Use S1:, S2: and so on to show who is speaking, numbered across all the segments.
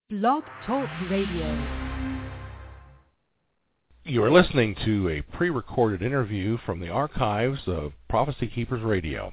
S1: Blog Talk Radio.
S2: You are listening to a pre-recorded interview from the archives of Prophecy Keepers Radio.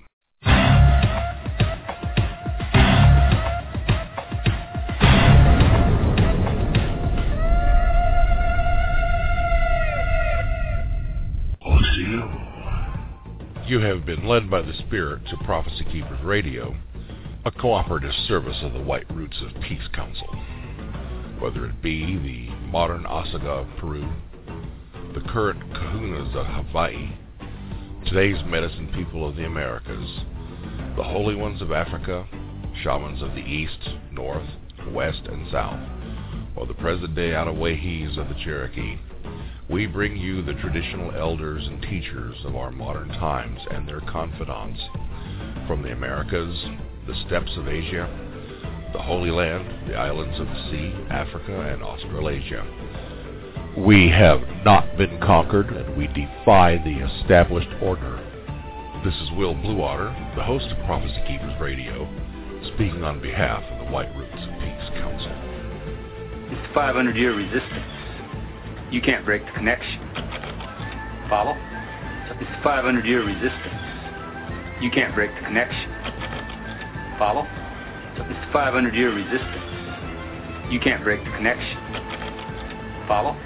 S2: You have been led by the Spirit to Prophecy Keepers Radio, a cooperative service of the White Roots of Peace Council. Whether it be the modern Osaga of Peru, the current Kahunas of Hawaii, today's medicine people of the Americas, the holy ones of Africa, shamans of the East, North, West, and South, or the present-day Anawahis of the Cherokee, we bring you the traditional elders and teachers of our modern times and their confidants from the Americas, the steppes of Asia, the Holy Land, the islands of the sea, Africa, and Australasia. We have not been conquered, and we defy the established order. This is Will Bluewater, the host of Prophecy Keepers Radio, speaking on behalf of the White Roots of Peace Council.
S3: It's the 500-year resistance. You can't break the connection. Follow? It's the 500-year resistance. You can't break the connection. Follow? It's the 500-year resistance. You can't break the connection. Follow?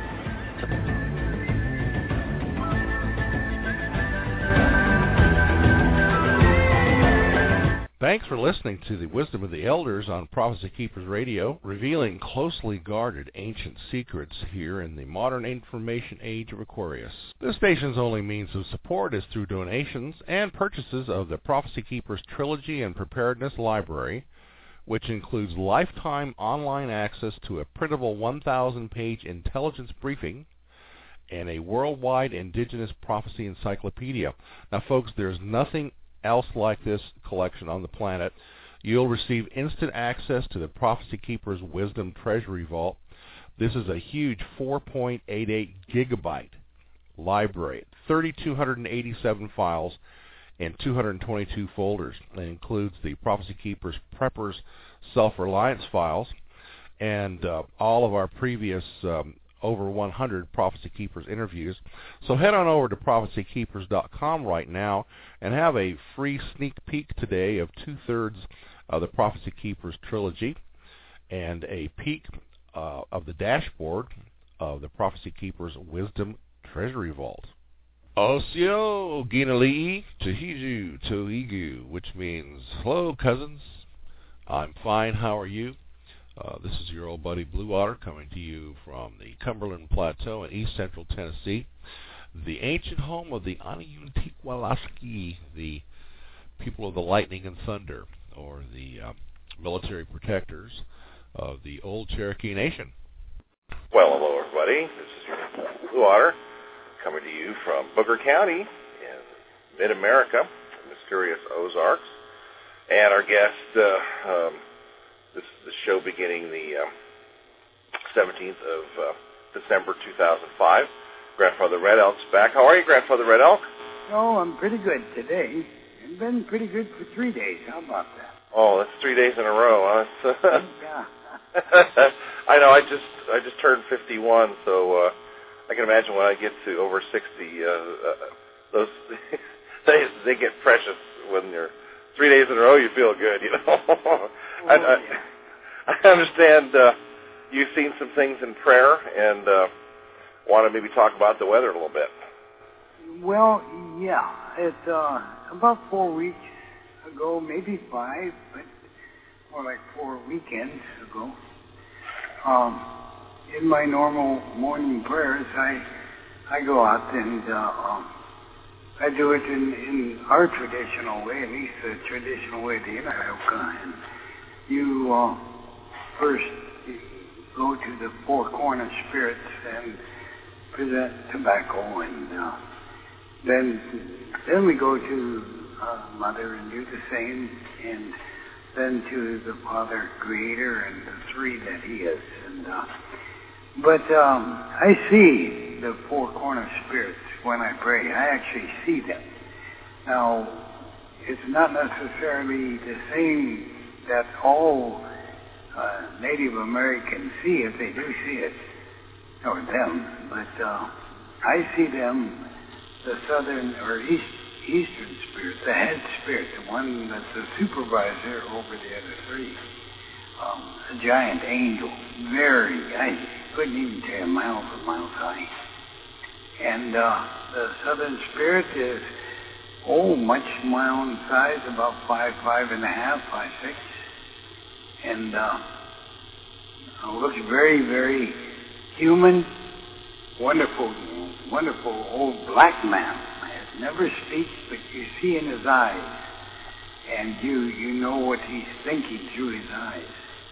S2: Thanks for listening to the Wisdom of the Elders on Prophecy Keepers Radio, revealing closely guarded ancient secrets here in the modern information age of Aquarius. This station's only means of support is through donations and purchases of the Prophecy Keepers Trilogy and Preparedness Library, which includes lifetime online access to a printable 1,000-page intelligence briefing and a worldwide indigenous prophecy encyclopedia. Now, folks, there's nothing else like this collection on the planet. You'll receive instant access to the Prophecy Keepers Wisdom Treasury Vault. This is a huge 4.88 gigabyte library, 3,287 files and 222 folders. It includes the Prophecy Keepers Preppers Self-Reliance files and all of our previous over 100 Prophecy Keepers interviews. So head on over to prophecykeepers.com right now and have a free sneak peek today of two-thirds of the Prophecy Keepers trilogy and a peek of the dashboard of the Prophecy Keepers Wisdom Treasury Vault. Osio Ginalii Tahiju Toigu, which means, hello cousins, I'm fine, how are you? This is your old buddy Bluewater coming to you from the Cumberland Plateau in east central Tennessee, the ancient home of the Aniyuntikwalaski, the people of the lightning and thunder, or the military protectors of the old Cherokee Nation.
S4: Well, hello everybody. This is your Bluewater coming to you from Booker County in mid-America, the mysterious Ozarks, and our guest. This is the show beginning the 17th of December 2005. Grandfather Red Elk's back. How are you, Grandfather Red Elk?
S5: Oh, I'm pretty good today. I've been pretty good for 3 days. How about that?
S4: Oh, that's 3 days in a row, huh?
S5: Yeah.
S4: I know. I just turned 51, so I can imagine when I get to over 60, those they get precious when you're 3 days in a row. You feel good, you know. I understand you've seen some things in prayer and want to maybe talk about the weather a little bit.
S5: Well, yeah. It's about 4 weeks ago, maybe 5, but more like 4 weekends ago. In my normal morning prayers, I go out and I do it in our traditional way, at least the traditional way of the Inahauka. And you first go to the four corner spirits and present tobacco, and then we go to Mother and do the same, and then to the Father Creator and the three that He is. And but I see the four corner spirits when I pray. I actually see them. Now, it's not necessarily the same that all Native Americans see if they do see it, or them, but I see them, the southern or eastern spirit, the head spirit, the one that's the supervisor over the other three. A giant angel, I couldn't even tell you miles and miles high. And the southern spirit is, much my own size, about 5'5.5", 5'6", and looks very, very human, wonderful old black man. Never speaks, but you see in his eyes, and you know what he's thinking through his eyes.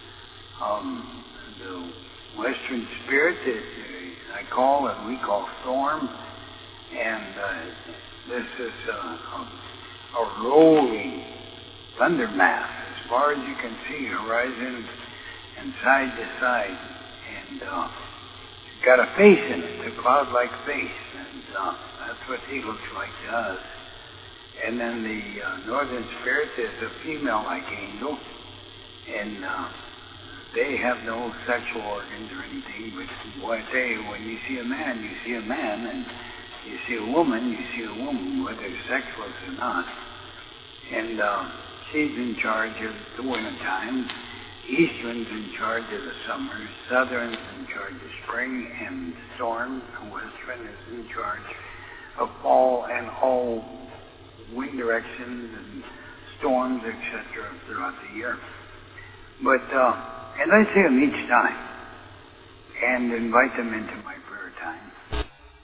S5: The Western spirit is, we call Storm, and this is a rolling thunder mass as far as you can see, horizon and side to side, and it's got a face in it, a cloud-like face, and that's what he looks like to us. And then the northern spirit is a female-like angel, and they have no sexual organs or anything, but boy, I tell you, when you see a man, you see a man, and you see a woman, you see a woman, whether sexless or not. And she's in charge of the winter time. Eastern's in charge of the summer. Southern's in charge of spring and storm. And Western is in charge of fall and all wind directions and storms, etc. throughout the year. But and I see them each time and invite them into my prayer time.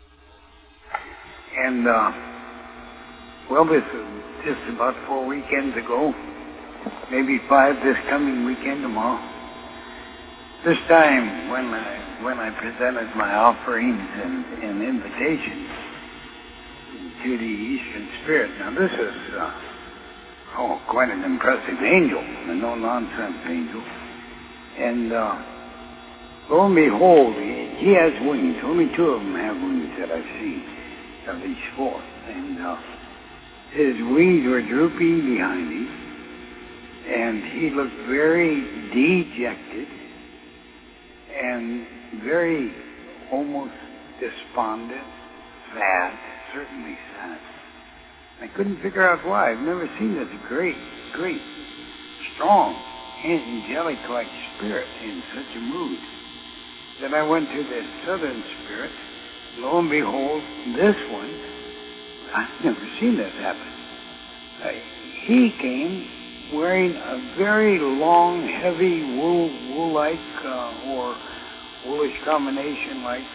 S5: And this is just about 4 weekends ago, maybe 5 this coming weekend tomorrow. This time when I presented my offerings and invitations to the Eastern Spirit. Now this is quite an impressive angel, a no-nonsense angel. And lo and behold, he has wings. Only 2 of them have wings that I've seen of these 4. And his wings were drooping behind him, and he looked very dejected and very almost despondent, sad, certainly sad. I couldn't figure out why. I've never seen this great, strong, angelic-like spirit in such a mood. Then I went to the southern spirit. Lo and behold, this one, I've never seen this happen. He came wearing a very long, heavy wool-like or woolish combination like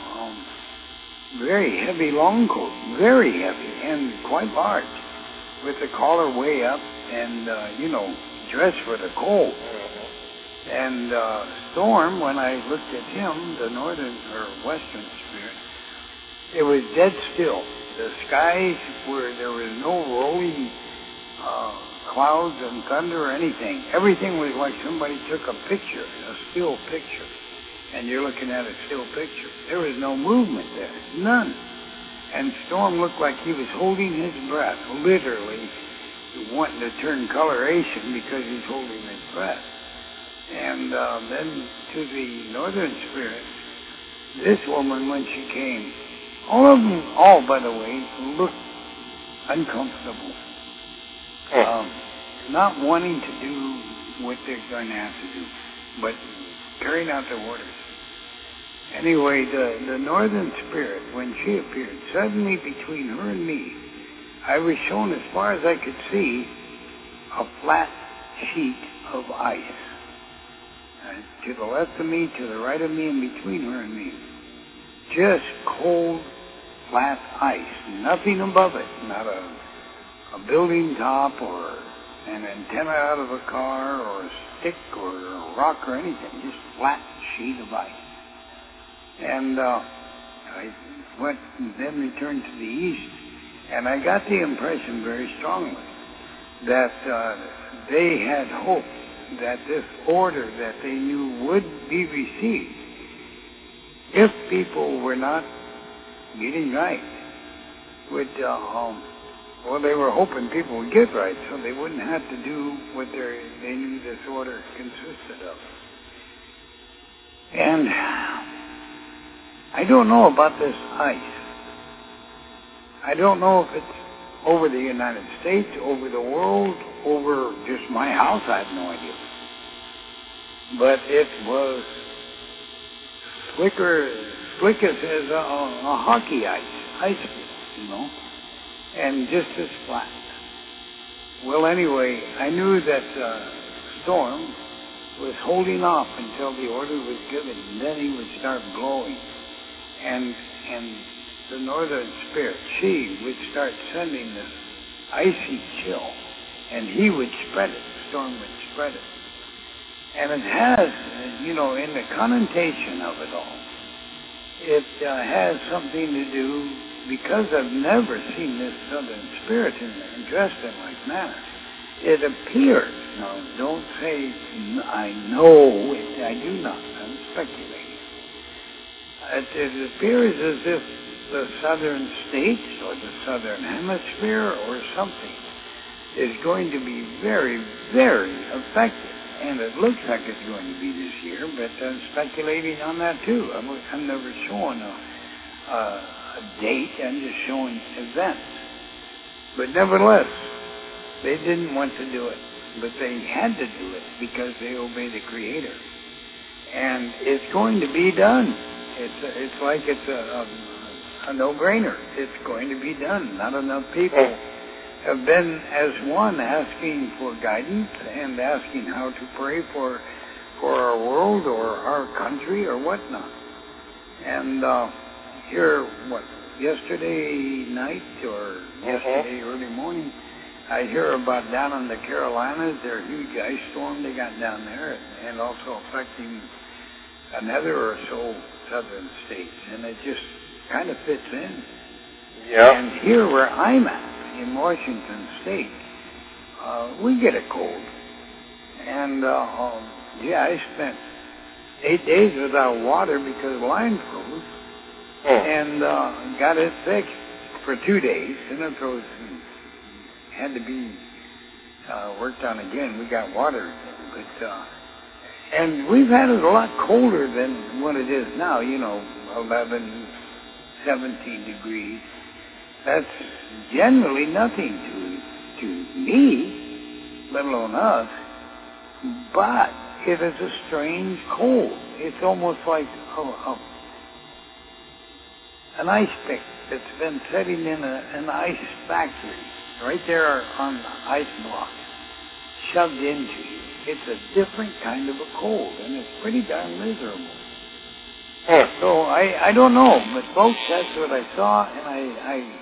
S5: very heavy long coat, very heavy and quite large, with the collar way up and, dressed for the cold. And Storm, when I looked at him, the northern or western spirit, it was dead still. The skies there was no rolling clouds and thunder or anything. Everything was like somebody took a picture, a still picture, and you're looking at a still picture. There was no movement there, none. And Storm looked like he was holding his breath, literally wanting to turn coloration because he's holding his breath. And then to the northern spirit, this woman, when she came, all of them, by the way, looked uncomfortable. Not wanting to do what they're going to have to do, but carrying out their orders. Anyway, the northern spirit, when she appeared, suddenly between her and me, I was shown as far as I could see a flat sheet of ice. To the left of me, to the right of me, and between her and me. Just cold, flat ice. Nothing above it. Not a building top or an antenna out of a car or a stick or a rock or anything. Just flat sheet of ice. And I went and then returned to the east, and I got the impression very strongly that they had hoped that this order that they knew would be received if people were not getting right would, they were hoping people would get right so they wouldn't have to do what they knew this order consisted of. And I don't know about this ice. I don't know if it's over the United States, over the world, over just my house. I have no idea. But it was slick as a hockey ice field, and just as flat. Well, anyway, I knew that storm was holding off until the order was given, and then he would start blowing. And the northern spirit, she would start sending this icy chill, and he would spread it, the storm would spread it. And it has, in the connotation of it all, it has something to do, because I've never seen this southern spirit dressed in like manner. It appears, now don't say I know it, I do not, I'm speculating. It appears as if the southern states or the southern hemisphere or something is going to be very, very affected. And it looks like it's going to be this year, but I'm speculating on that too. I'm never showing a date, I'm just showing events. But nevertheless, they didn't want to do it, but they had to do it because they obey the Creator. And it's going to be done. It's like it's a no-brainer. It's going to be done. Not enough people have been as one asking for guidance and asking how to pray for our world or our country or whatnot. And here, yesterday night or yesterday early morning, I hear about down in the Carolinas, their huge ice storm they got down there, and also affecting another or so southern states, and it just kind of fits in.
S4: Yeah.
S5: And here where I'm at, in Washington State, we get a cold. And, I spent 8 days without water because the line froze, and got it fixed for 2 days, and it froze and had to be worked on again. We got water again, but and we've had it a lot colder than what it is now, 11, 17 degrees. That's generally nothing to me, let alone us, but it is a strange cold. It's almost like an ice pick that's been sitting in an ice factory right there on the ice block, shoved into you. It's a different kind of a cold, and it's pretty darn miserable. So I don't know, but folks, that's what I saw, and I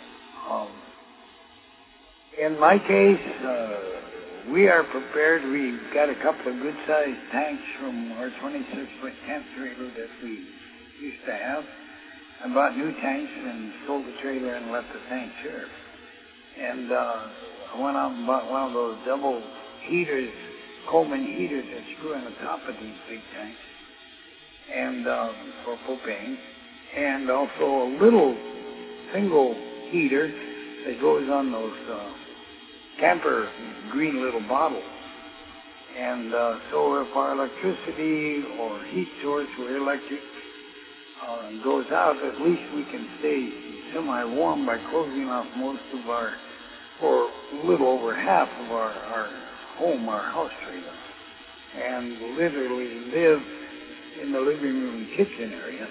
S5: in my case, we are prepared. We've got a couple of good-sized tanks from our 26-foot camp trailer that we used to have. I bought new tanks and sold the trailer and left the tanks here. And I went out and bought one of those double heaters, Coleman heaters that screw on the top of these big tanks, and for propane, and also a little single heater that goes on those camper green little bottles. And so if our electricity or heat source or electric goes out, at least we can stay semi-warm by closing off most of our, or a little over half of our home, our house trailer, and literally live in the living room kitchen area.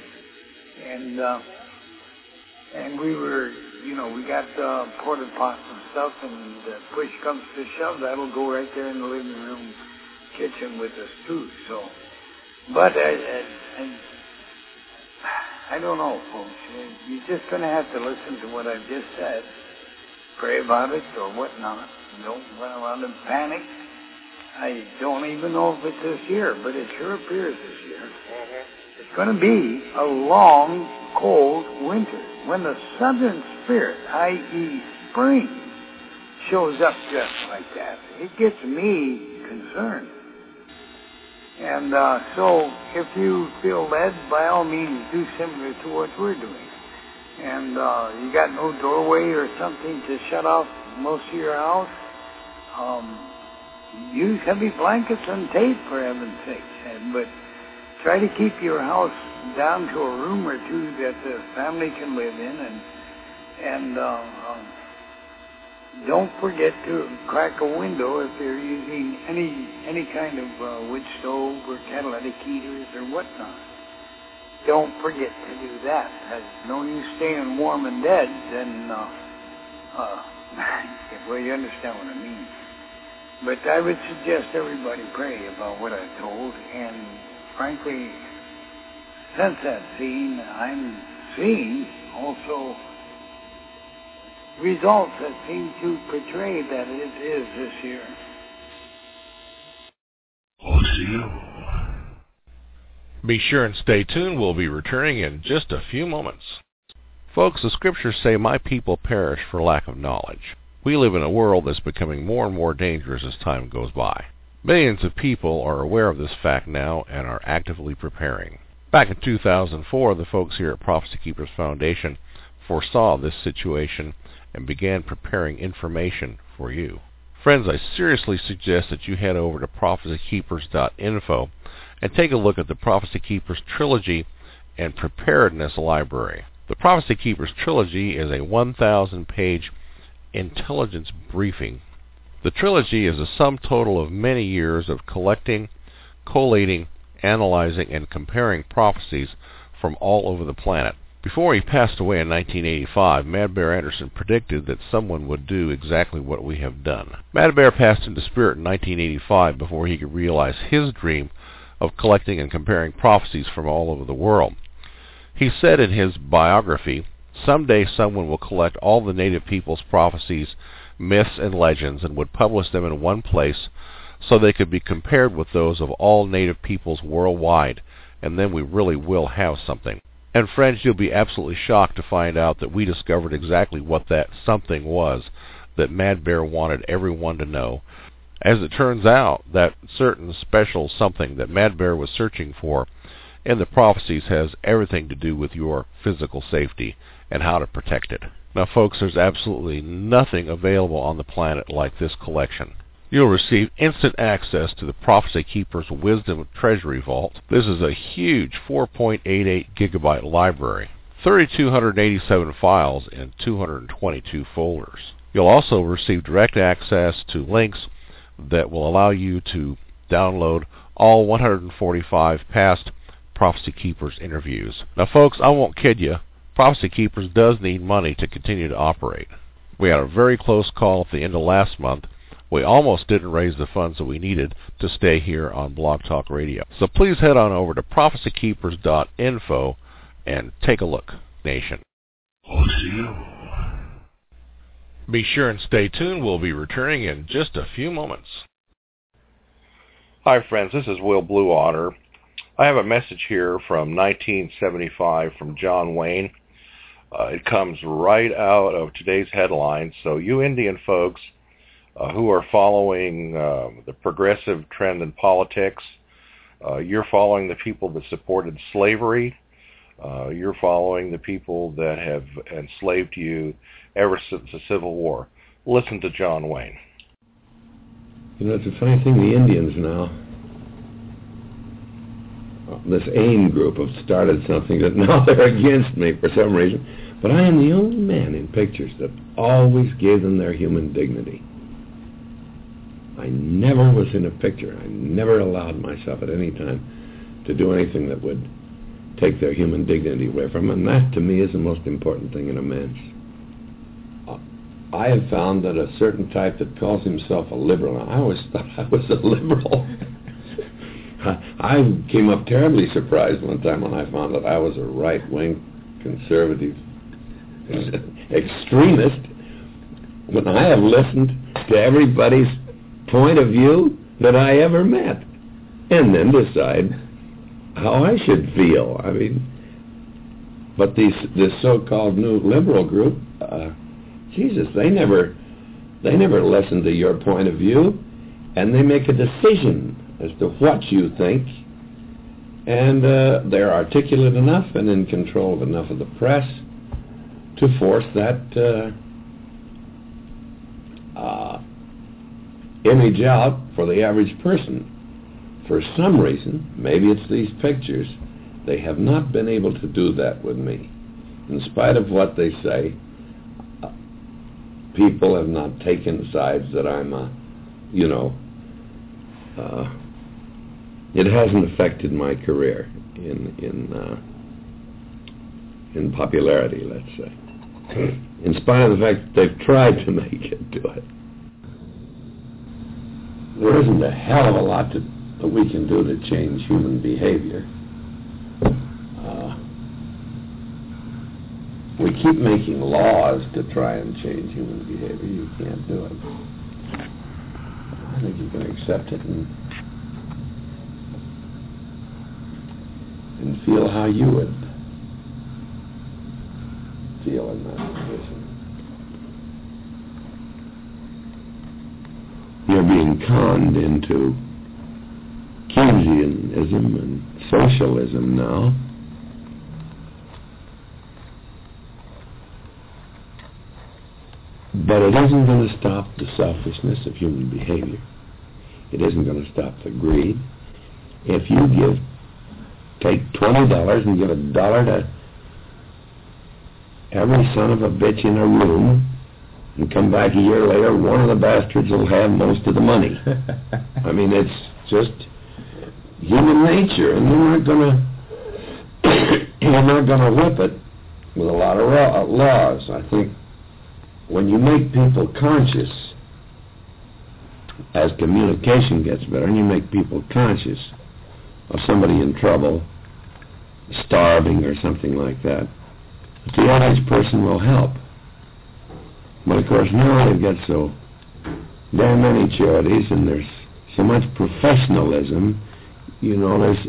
S5: And we were, we got porta pots and stuff, and push comes to shove, that'll go right there in the living room kitchen with us too. So, but I don't know, folks. You're just going to have to listen to what I've just said, pray about it or whatnot. Don't run around and panic. I don't even know if it's this year, but it sure appears this year. It's going to be a long, cold winter. When the southern spirit, i.e. spring, shows up just like that, it gets me concerned. And so if you feel led, by all means, do similar to what we're doing. And you got no doorway or something to shut off most of your house, use heavy blankets and tape, for heaven's sake. But try to keep your house down to a room or two that the family can live in, and don't forget to crack a window if they're using any kind of wood stove or catalytic heaters or whatnot. Don't forget to do that. There's no use staying warm and dead, then, well, you understand what I mean. But I would suggest everybody pray about what I told, and frankly, since that scene, I'm seeing also results that seem to portray that it is this year.
S2: Be sure and stay tuned. We'll be returning in just a few moments. Folks, the scriptures say, "My people perish for lack of knowledge." We live in a world that's becoming more and more dangerous as time goes by. Millions of people are aware of this fact now and are actively preparing. Back in 2004, the folks here at Prophecy Keepers Foundation foresaw this situation and began preparing information for you. Friends, I seriously suggest that you head over to prophecykeepers.info and take a look at the Prophecy Keepers Trilogy and Preparedness Library. The Prophecy Keepers Trilogy is a 1,000-page intelligence briefing. The trilogy is a sum total of many years of collecting, collating, analyzing, and comparing prophecies from all over the planet. Before he passed away in 1985, Mad Bear Anderson predicted that someone would do exactly what we have done. Mad Bear passed into spirit in 1985 before he could realize his dream of collecting and comparing prophecies from all over the world. He said in his biography, "Someday someone will collect all the native people's prophecies, myths, and legends and would publish them in one place so they could be compared with those of all native peoples worldwide, and then we really will have something." And friends, you'll be absolutely shocked to find out that we discovered exactly what that something was that Mad Bear wanted everyone to know. As it turns out, that certain special something that Mad Bear was searching for in the prophecies has everything to do with your physical safety and how to protect it. Now folks, there's absolutely nothing available on the planet like this collection. You'll receive instant access to the Prophecy Keepers Wisdom Treasury Vault. This is a huge 4.88 gigabyte library, 3,287 files in 222 folders. You'll also receive direct access to links that will allow you to download all 145 past Prophecy Keepers interviews. Now folks, I won't kid you, Prophecy Keepers does need money to continue to operate. We had a very close call at the end of last month. We almost didn't raise the funds that we needed to stay here on Blog Talk Radio. So please head on over to prophecykeepers.info and take a look, nation. Be sure and stay tuned. We'll be returning in just a few moments. Hi friends, this is Will Blue Otter. I have a message here from 1975 from John Wayne. It comes right out of today's headlines. So you Indian folks who are following the progressive trend in politics, you're following the people that supported slavery, you're following the people that have enslaved you ever since the Civil War. Listen to John Wayne.
S6: You know, it's a funny thing, the Indians now, this AIM group have started something that now they're against me for some reason, but I am the only man in pictures that always gave them their human dignity. I never was in a picture. I never allowed myself at any time to do anything that would take their human dignity away from them, and that to me is the most important thing in a man's. I have found that a certain type that calls himself a liberal, I always thought I was a liberal. I came up terribly surprised one time when I found that I was a right-wing conservative extremist, when I have listened to everybody's point of view that I ever met, and then decide how I should feel. I mean, but this so-called new liberal group, Jesus, they never listen to your point of view, and they make a decision as to what you think, and they're articulate enough and in control of enough of the press to force that image out for the average person. for some reason, maybe it's these pictures, they have not been able to do that with me. In spite of what they say, people have not taken sides that I'm it hasn't affected my career in popularity, let's say. In spite of the fact that they've tried to make it do it. There isn't a hell of a lot that we can do to change human behavior. We keep making laws to try and change human behavior. You can't do it. I think you can accept it and feel how you would feel in that position. You're being conned into Keynesianism and socialism now. But it isn't going to stop the selfishness of human behavior. It isn't going to stop the greed. If you take $20 and give $1 to every son of a bitch in a room, and come back a year later, one of the bastards will have most of the money. I mean, it's just human nature, and you're not gonna whip it with a lot of laws. I think when you make people conscious, as communication gets better, and you make people conscious of somebody in trouble, starving or something like that, the average person will help. But of course now they've got so damn many charities, and there's so much professionalism. There's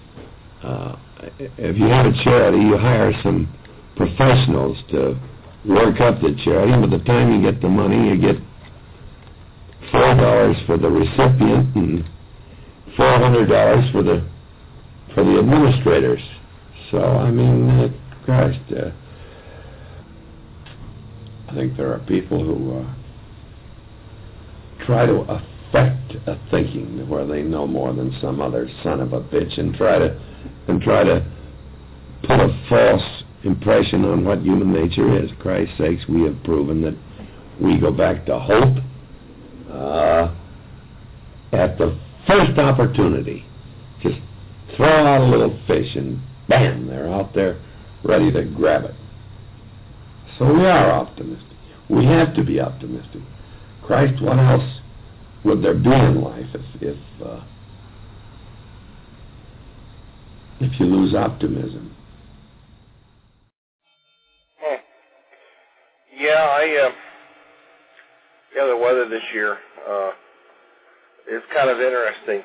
S6: if you have a charity, you hire some professionals to work up the charity, and by the time you get the money, you get $4 for the recipient and $400 for the administrators. So I mean, Christ, I think there are people who try to affect a thinking where they know more than some other son of a bitch, and try to put a false impression on what human nature is. Christ's sakes, we have proven that we go back to hope at the first opportunity. Just throw out a little fish and bam, they're out there ready to grab it. So we are optimistic. We have to be optimistic. Christ, what else would there be in life if you lose optimism?
S4: Yeah, the weather this year is kind of interesting.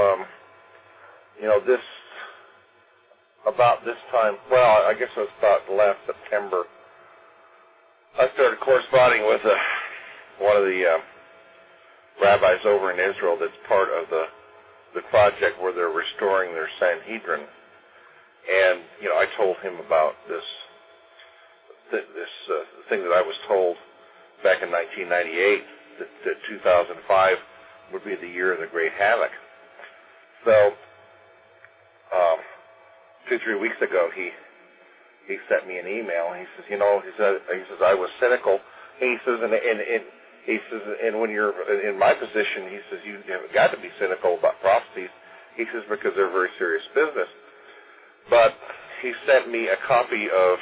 S4: About this time, well, I guess it was about last September, I started corresponding with one of the rabbis over in Israel that's part of the project where they're restoring their Sanhedrin. And, I told him about this thing that I was told back in 1998, that 2005 would be the year of the Great Havoc. So, 2-3 weeks ago, he sent me an email. He says, he says I was cynical. He says, and when you're in my position, he says you have got to be cynical about prophecies. He says because they're very serious business. But he sent me a copy of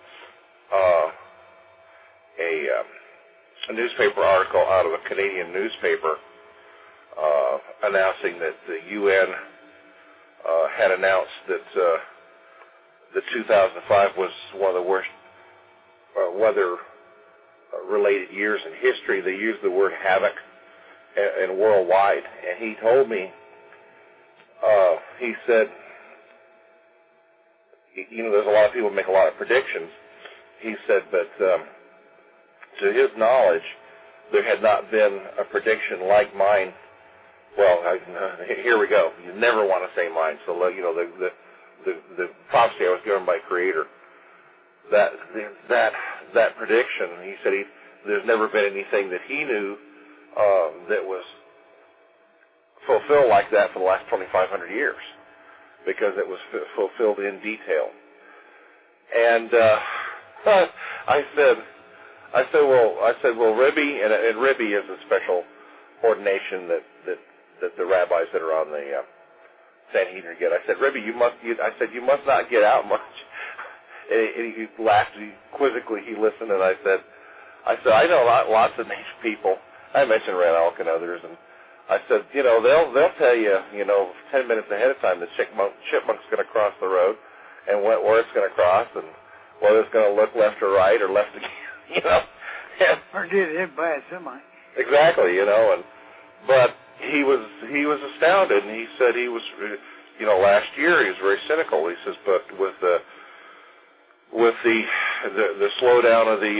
S4: a newspaper article out of a Canadian newspaper announcing that the UN had announced that 2005 was one of the worst weather-related years in history. They used the word havoc and worldwide. And he told me, he said, there's a lot of people make a lot of predictions. He said, but to his knowledge, there had not been a prediction like mine. Well, here we go. You never want to say mine. So, the prophecy I was given by Creator, that prediction, he said there's never been anything that he knew that was fulfilled like that for the last 2,500 years, because it was fulfilled in detail. And I said, well, Rebbe, and Rebbe is a special ordination that the rabbis that are on the Sanhedrin get. I said, Rebbe, you must not get out much. And he laughed quizzically. He listened, and I said, I know lots of native people. I mentioned Red Elk and others, and I said, they'll tell you, 10 minutes ahead of time the chipmunk's going to cross the road, and where it's going to cross, and whether it's going to look left or right or left again,
S5: Or get hit by a semi.
S4: Exactly, but he was astounded, and he said he was, last year he was very cynical. He says, but with the slowdown of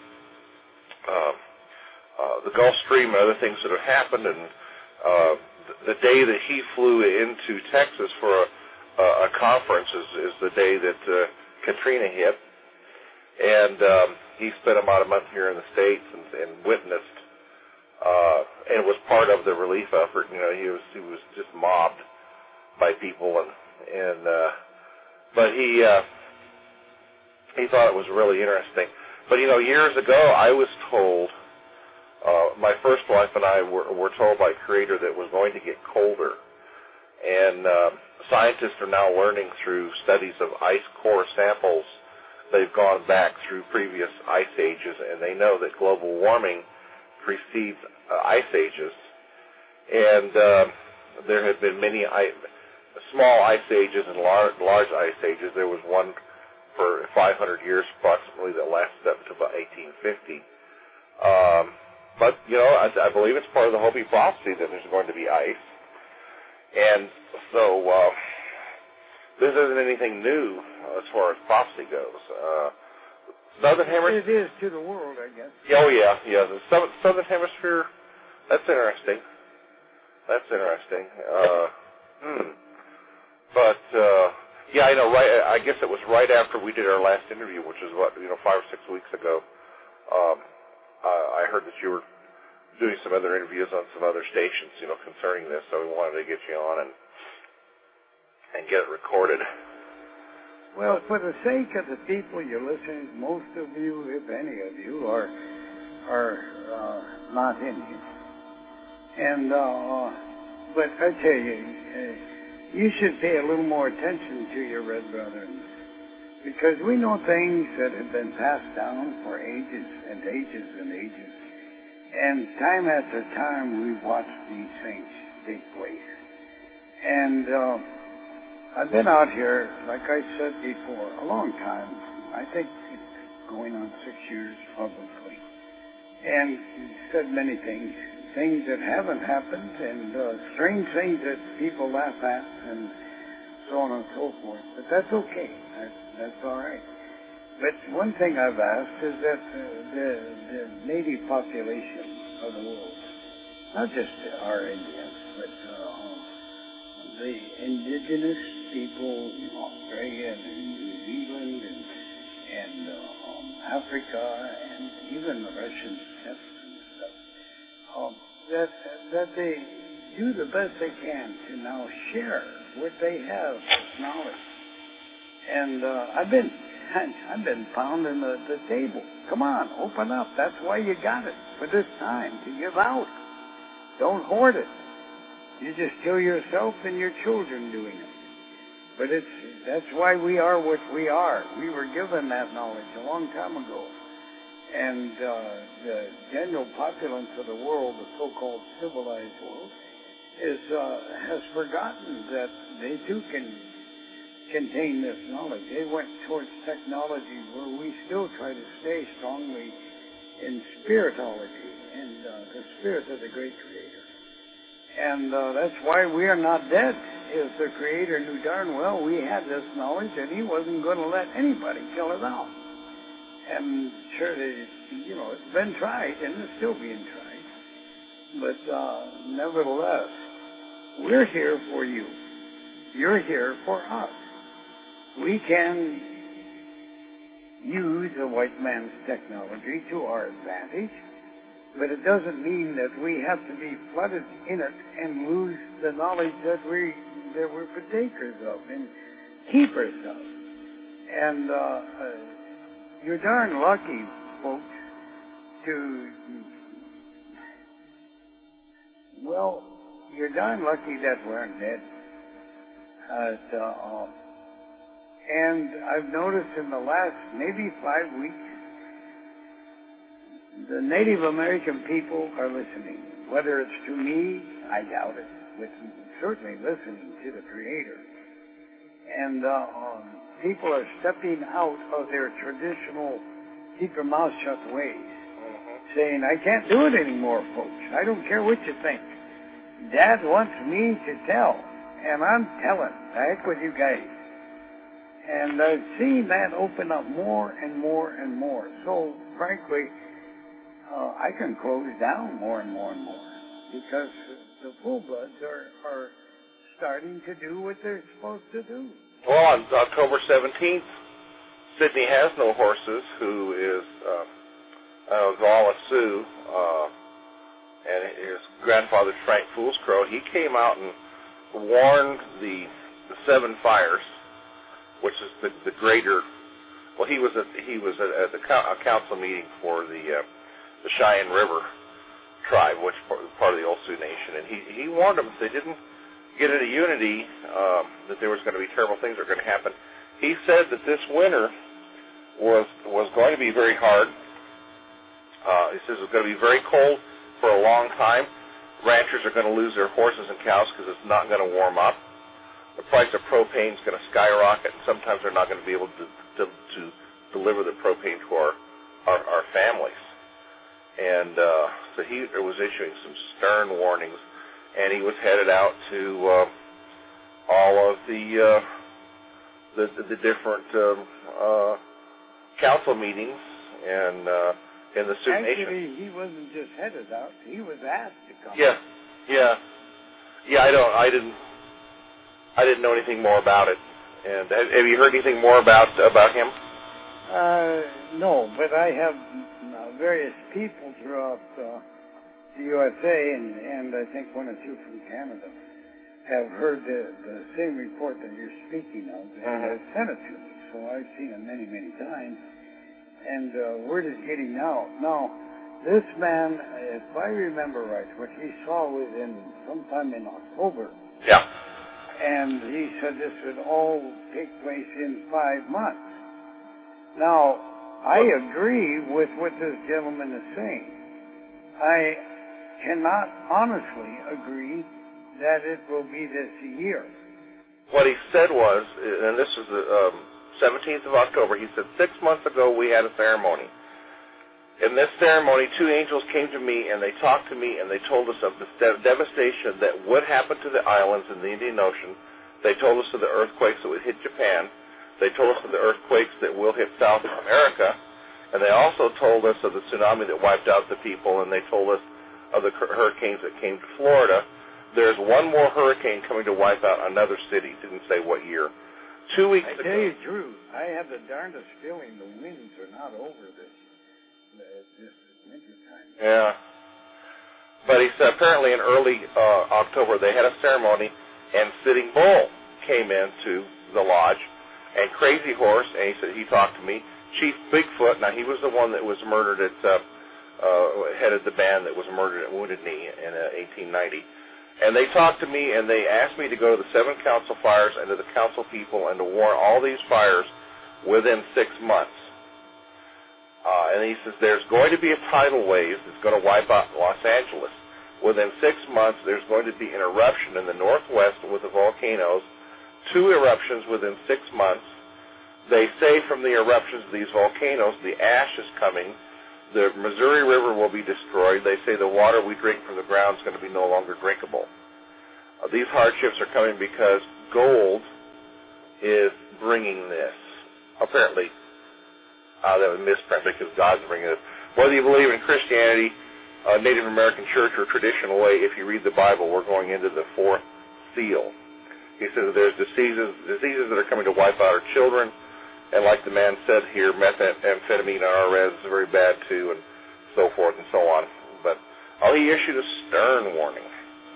S4: the Gulf Stream and other things that have happened, and the day that he flew into Texas for a conference is the day that Katrina hit, and he spent about a month here in the States and witnessed, and was part of the relief effort. He was just mobbed by people, but he thought it was really interesting. But years ago, I was told, my first wife and I were told by Creator that it was going to get colder, and scientists are now learning through studies of ice core samples. They've gone back through previous ice ages, and they know that global warming precedes ice ages. And there have been many small ice ages and large ice ages. There was one for 500 years approximately that lasted up to about 1850. But, I believe it's part of the Hopi prophecy that there's going to be ice. And so this isn't anything new as far as prophecy goes. Southern Hemisphere...
S5: It is to the world, I guess.
S4: Oh, yeah. The Southern Hemisphere, that's interesting. But, I know, right, I guess it was right after we did our last interview, which is 5 or 6 weeks ago. I heard that you were doing some other interviews on some other stations, concerning this, so we wanted to get you on and get it recorded.
S5: Well, for the sake of the people you're listening, most of you, if any of you, are not Indian. And but I tell you, you should pay a little more attention to your red brethren, because we know things that have been passed down for ages and ages and ages. And time after time, we've watched these things take place. And I've been out here, like I said before, a long time. I think it's going on 6 years probably. And said many things that haven't happened, and strange things that people laugh at, and so on and so forth. But that's okay. That's all right. But one thing I've asked is that the native population of the world, not just our Indians, but the indigenous people in Australia and New Zealand and Africa and even the Russian steppes and stuff, that they do the best they can to now share what they have as knowledge. And I've been pounding the table. Come on, open up. That's why you got it for this time, to give out. Don't hoard it. You just kill yourself and your children doing it. But that's why we are what we are. We were given that knowledge a long time ago. And the general populace of the world, the so-called civilized world, has forgotten that they too can contain this knowledge. They went towards technology where we still try to stay strongly in spiritology and the spirit of the great Creator. And that's why we are not dead. If the Creator knew darn well we had this knowledge, and He wasn't going to let anybody kill us out. And sure, it's been tried, and it's still being tried. But nevertheless, we're here for you. You're here for us. We can use the white man's technology to our advantage, But it doesn't mean that we have to be flooded in it and lose the knowledge that we're partakers of and keepers of. And you're darn lucky, folks, you're darn lucky that we aren't dead. And I've noticed in the last maybe 5 weeks, the Native American people are listening. Whether it's to me, I doubt it, but certainly listening to the Creator. And people are stepping out of their traditional keep your mouth shut ways, saying, I can't do it anymore, folks. I don't care what you think. Dad wants me to tell, and I'm telling. The heck with you guys. And I've seen that open up more and more and more. So, frankly, I can close down more and more and more because the full-bloods are starting to do what they're supposed to do.
S4: Well, on October 17th, Sidney Has No Horses, who is Gala Sioux, and his grandfather, Frank Foolscrow, he came out and warned the 7 fires, which is the greater. Well, he was at a council meeting for the Cheyenne River tribe, which is part of the old Sioux Nation, and he warned them if they didn't get into unity, that there was going to be terrible things that were going to happen. He said that this winter was going to be very hard. He says it was going to be very cold for a long time. Ranchers are going to lose their horses and cows because it's not going to warm up. The price of propane is going to skyrocket, and sometimes they're not going to be able to deliver the propane to our families. And so he was issuing some stern warnings, and he was headed out to all of the different council meetings and in the Sioux Nation.
S5: Actually, he wasn't just headed out; he was asked to come.
S4: Yeah. I didn't know anything more about it. And have you heard anything more about him?
S5: No, but I have various people throughout the USA, and I think one or two from Canada have heard the same report that you're speaking of, and have sent it to me. So I've seen it many, many times. And word is getting out. Now, this man, if I remember right, what he saw was sometime in October.
S4: Yeah.
S5: And he said this would all take place in 5 months. Now, I agree with what this gentleman is saying. I cannot honestly agree that it will be this year.
S4: What he said was, and this was the 17th of October, he said 6 months ago we had a ceremony. In this ceremony, 2 angels came to me, and they talked to me, and they told us of the devastation that would happen to the islands in the Indian Ocean. They told us of the earthquakes that would hit Japan. They told us of the earthquakes that will hit South America. And they also told us of the tsunami that wiped out the people, and they told us of the hurricanes that came to Florida. There's one more hurricane coming to wipe out another city. Didn't say what year. 2 weeks ago.
S5: I tell you the truth, I have the darndest feeling the winds are not over this winter time.
S4: Yeah. But he said apparently in early October they had a ceremony, and Sitting Bull came into the lodge, and Crazy Horse, and he said he talked to me. Chief Bigfoot, now he was the one that was murdered headed the band that was murdered at Wounded Knee in 1890. And they talked to me, and they asked me to go to the 7 council fires and to the council people and to warn all these fires within 6 months. And he says there's going to be a tidal wave that's going to wipe out Los Angeles. Within 6 months, there's going to be an eruption in the northwest with the volcanoes, 2 eruptions within 6 months. They say from the eruptions of these volcanoes, the ash is coming. The Missouri River will be destroyed. They say the water we drink from the ground is going to be no longer drinkable. These hardships are coming because gold is bringing this. Apparently, that was misprint because God's bringing this. Whether you believe in Christianity, Native American church, or traditional way, if you read the Bible, we're going into the 4th seal. He says there's diseases that are coming to wipe out our children. And like the man said here, methamphetamine and RRS is very bad too, and so forth and so on. But Oh, he issued a stern warning.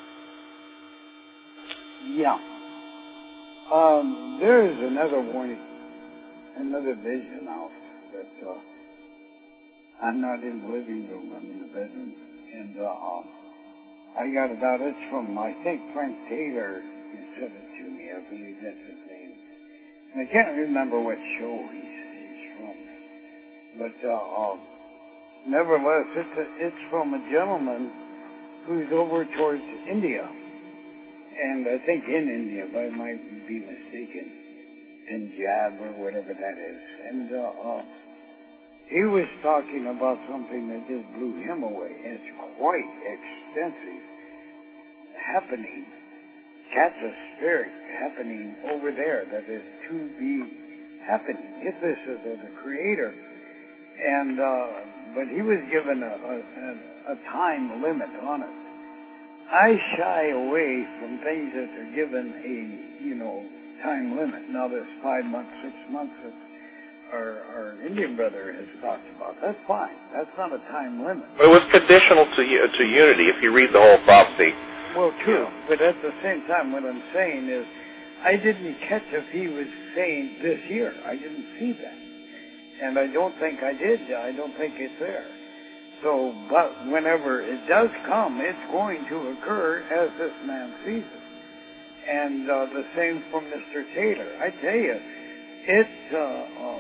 S5: Yeah. There is another warning, another vision out that I'm not in the living room, I'm in the bedroom. And I got it out. It's from, I think, Frank Taylor. He said it to me. I believe that's his name. And I can't remember what show he's from. But nevertheless, it's from a gentleman who's over towards India. And I think in India, but I might be mistaken, Punjab or whatever that is. And he was talking about something that just blew him away. It's quite extensive happening, catastrophic happening over there that is to be happening. If this is the Creator. And but he was given a time limit on it. I shy away from things that are given a time limit. Now there's 5 months, 6 months that our Indian brother has talked about. That's fine. That's not a time limit.
S4: But it was conditional to unity if you read the whole prophecy.
S5: Well, true. But at the same time, what I'm saying is I didn't catch if he was saying this year. I didn't see that. And I don't think I did. I don't think it's there. So, but whenever it does come, it's going to occur as this man sees it. And the same from Mr. Taylor. I tell you, it's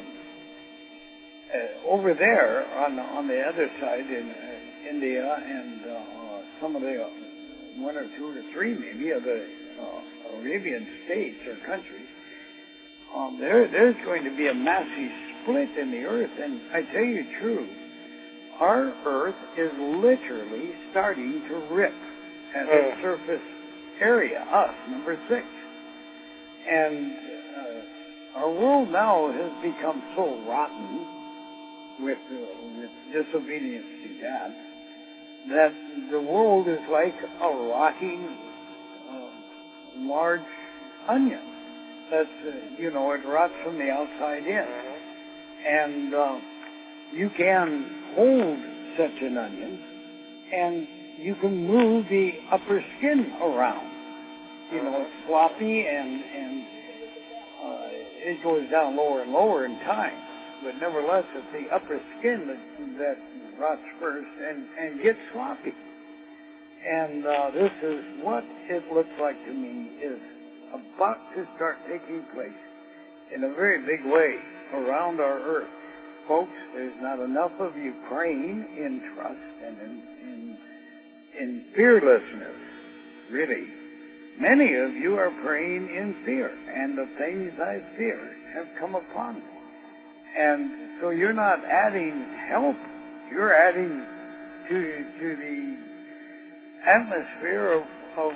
S5: over there on the other side in India and some of the 1 or 2 or 3 maybe of the Arabian states or countries. There's going to be a massive split in the earth, and I tell you the truth. Our Earth is literally starting to rip at the surface area, us, number 6. And our world now has become so rotten with disobedience to God that the world is like a rotting large onion. That's, it rots from the outside in. And you can hold such an onion, and you can move the upper skin around. It's floppy, and it goes down lower and lower in time. But nevertheless, it's the upper skin that rots first and gets sloppy. And this is what it looks like to me is about to start taking place in a very big way around our earth. Folks, there's not enough of you praying in trust and in fearlessness, really. Many of you are praying in fear, and the things I fear have come upon me. And so you're not adding help, you're adding to the atmosphere of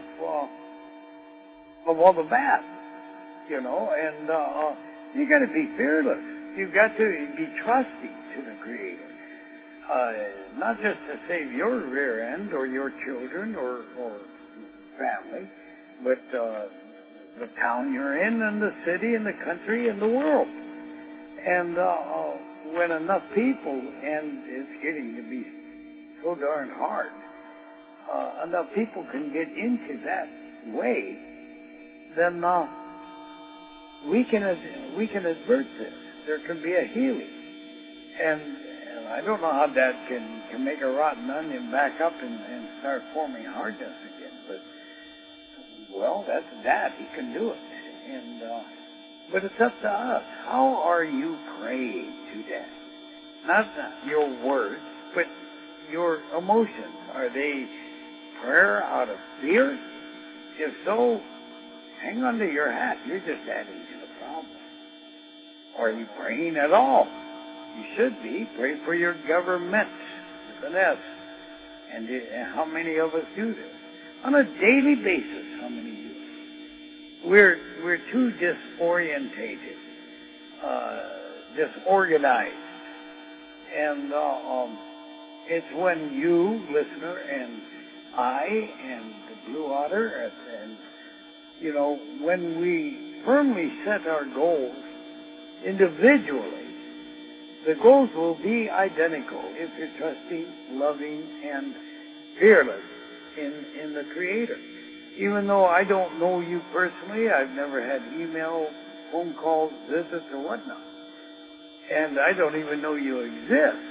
S5: all the bad, and you got to be fearless. You've got to be trusting to the Creator, not just to save your rear end or your children or family, but the town you're in and the city and the country and the world. And when enough people, and it's getting to be so darn hard, enough people can get into that way, then we can avert this. There can be a healing. And I don't know how that can make a rotten onion back up and start forming hardness again. But, well, that's that. He can do it. And but it's up to us. How are you praying today? Not your words, but your emotions. Are they prayer out of fear? If so, hang on to your hat. You're just adding to the problem. Are you praying at all? You should be. Pray for your government with an S. And how many of us do this? On a daily basis, how many do this? We're too disorientated, disorganized. And it's when you, listener, and I, and the Blue Otter, and when we firmly set our goals individually, the goals will be identical if you're trusting, loving, and fearless in the Creator. Even though I don't know you personally, I've never had email, phone calls, visits, or whatnot. And I don't even know you exist.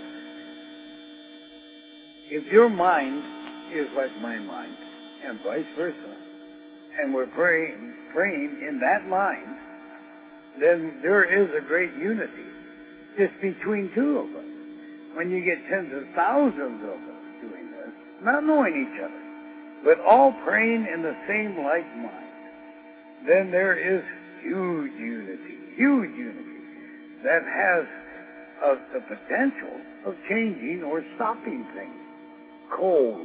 S5: If your mind is like my mind, and vice versa, and we're praying in that mind, then there is a great unity just between two of us. When you get tens of thousands of us doing this, not knowing each other, but all praying in the same like mind, then there is huge unity that has the potential of changing or stopping things. Cold.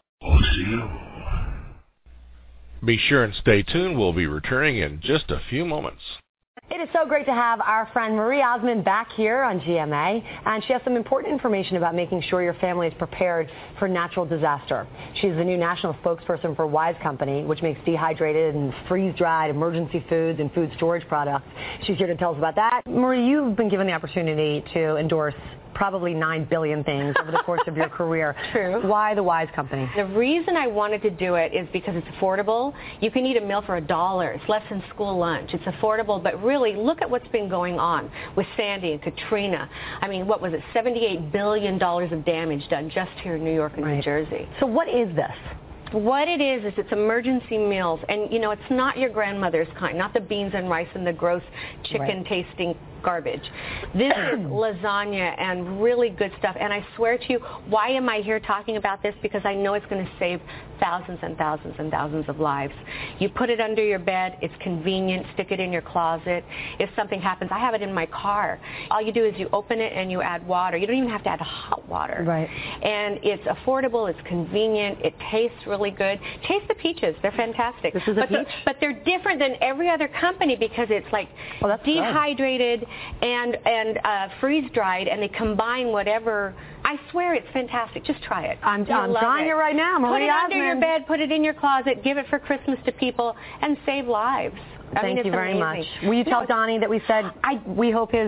S2: Be sure and stay tuned. We'll be returning in just a few moments.
S7: It is so great to have our friend Marie Osmond back here on GMA, and she has some important information about making sure your family is prepared for natural disaster. She's the new national spokesperson for Wise Company, which makes dehydrated and freeze-dried emergency foods and food storage products. She's here to tell us about that. Marie, you've been given the opportunity to endorse probably 9 billion things over the course of your career.
S8: True.
S7: Why the Wise Company?
S8: The reason I wanted to do it is because it's affordable. You can eat a meal for $1. It's less than school lunch. It's affordable, but really look at what's been going on with Sandy and Katrina. I mean, what was it, $78 billion of damage done just here in New York and New Jersey.
S7: So what is this?
S8: What it is it's emergency meals, and you know, it's not your grandmother's kind, not the beans and rice and the gross chicken-tasting garbage. This is lasagna and really good stuff, and I swear to you, why am I here talking about this? Because I know it's going to save thousands and thousands and thousands of lives. You put it under your bed, it's convenient, stick it in your closet. If something happens, I have it in my car. All you do is you open it and you add water. You don't even have to add hot water.
S7: Right.
S8: And it's affordable, it's convenient, it tastes really good. Taste the peaches, they're fantastic.
S7: This is a peach?
S8: But they're different than every other company because it's like dehydrated and freeze-dried, and they combine whatever. I swear it's fantastic. Just try it.
S7: I'm trying it right now, Marie
S8: Put it
S7: Osmond.
S8: under your bed, put it in your closet, give it for Christmas to people, and save lives.
S7: Thank you very much.
S8: Amazing.
S7: Will you tell Donnie that we said we hope his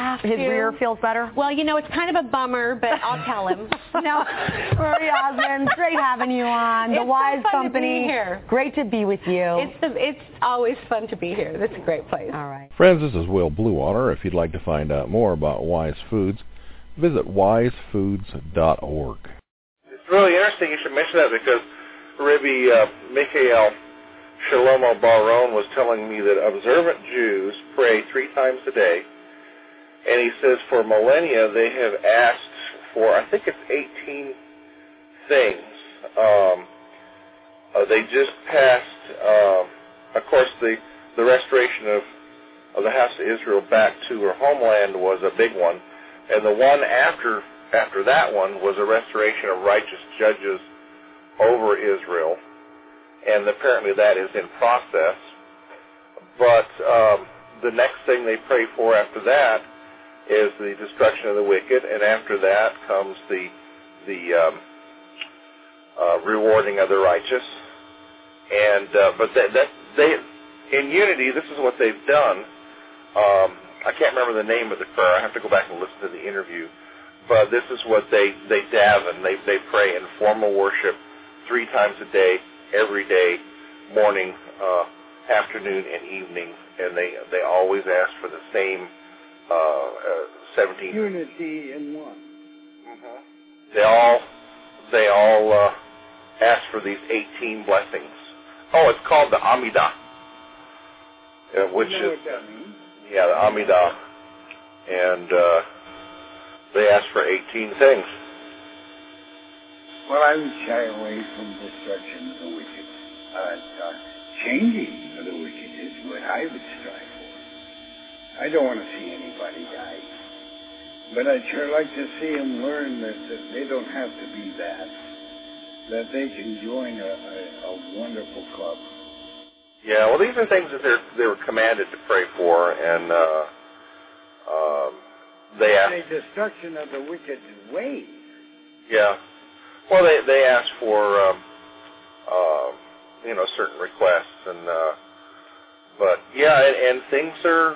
S7: rear feels better?
S8: Well, you know, it's kind of a bummer, but I'll tell him.
S7: No, Marie Osmond, great having you on. The Wise Company.
S8: To be here.
S7: Great to be with you.
S8: It's always fun to be here. It's a great place.
S7: All right.
S2: Friends, this is Will Bluewater. If you'd like to find out more about Wise Foods, visit wisefoods.org.
S4: It's really interesting you should mention that because Rabbi Michael Shlomo Bar-On was telling me that observant Jews pray 3 times a day, and he says for millennia they have asked for, I think it's 18 things. They just passed, of course, the restoration of the house of Israel back to her homeland was a big one, and the one after that one was a restoration of righteous judges over Israel. And apparently that is in process. But the next thing they pray for after that is the destruction of the wicked, and after that comes the rewarding of the righteous. And but they in unity, this is what they've done. I can't remember the name of the prayer. I have to go back and listen to the interview. But this is what they daven. They pray in formal worship 3 times a day. Every day, morning, afternoon, and evening, and they always ask for the same 17.
S5: Unity in one.
S4: Mm-hmm. They all ask for these 18 blessings. Oh, it's called the Amidah, which
S5: you know
S4: is
S5: what that means?
S4: the Amidah, and they ask for 18 things.
S5: Well, I would shy away from destruction of the wicked. Changing of the wicked is what I would strive for. I don't want to see anybody die. But I'd sure like to see them learn that they don't have to be that they can join a wonderful club.
S4: Yeah, well, these are things that they were commanded to pray for, and they ask...
S5: The destruction of the wicked ways.
S4: Yeah. Well, they ask for, certain requests, and but yeah, and things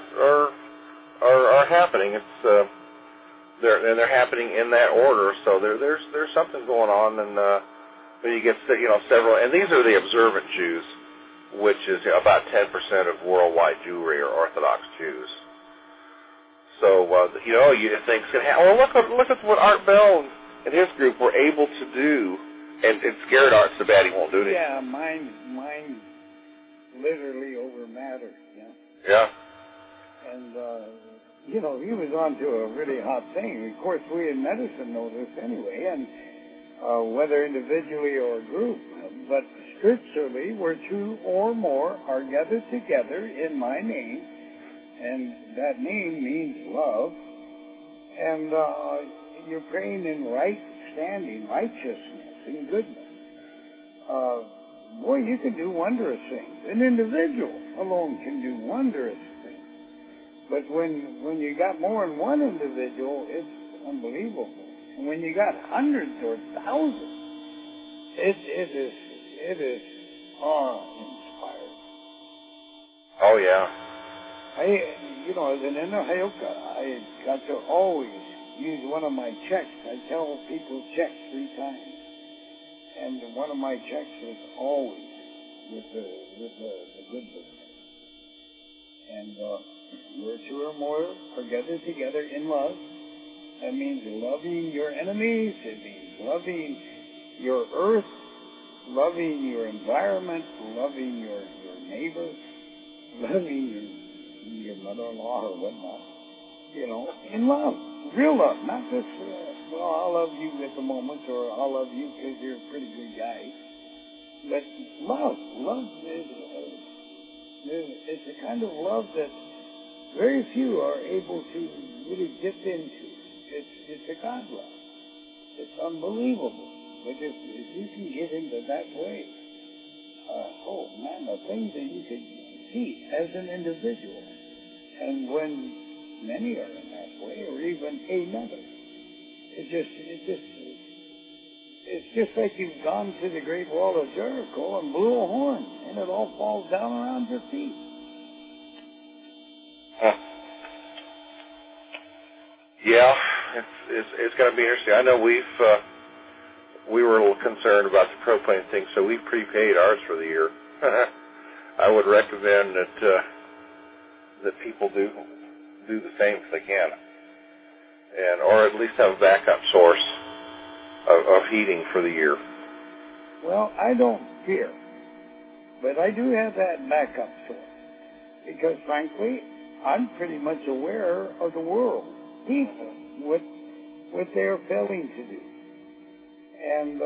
S4: are happening. It's they're happening in that order. So there's something going on, and when you get several, and these are the observant Jews, which is about 10% of worldwide Jewry or Orthodox Jews. So you think, well, look at what Art Bell and his group were able to do, and scared Art so bad he won't do anything.
S5: Yeah, mind literally over matter. Yeah.
S4: Yeah.
S5: And he was onto a really hot thing. Of course, we in medicine know this anyway, and whether individually or a group, but scripturally, where two or more are gathered together in my name, and that name means love, and you're praying in right standing, righteousness, and goodness. Boy, you can do wondrous things. An individual alone can do wondrous things. But when you got more than one individual, it's unbelievable. And when you got hundreds or thousands, it is awe-inspiring.
S4: Oh, yeah.
S5: As an Inner-Hayoka, I got to always use one of my checks. I tell people check 3 times. And one of my checks is always with the good business. And where 2 or more are gathered together in love, that means loving your enemies, it means loving your earth, loving your environment, loving your neighbors, loving your mother-in-law or whatnot, in love, real love, not just, I'll love you at the moment, or I'll love you because you're a pretty good guy, but love is a kind of love that very few are able to really dip into. It's a God love. It's unbelievable. But if you can get into that way, the things that you can see as an individual, and when many are in that way, or even another, it's just like you've gone to the Great Wall of Jericho and blew a horn, and it all falls down around your feet.
S4: Yeah, it's going to be interesting. I know we were a little concerned about the propane thing, so we prepaid ours for the year. I would recommend that people do the same if they can, or at least have a backup source of heating for the year.
S5: Well, I don't fear, but I do have that backup source because, frankly, I'm pretty much aware of the world, people, what they're failing to do. And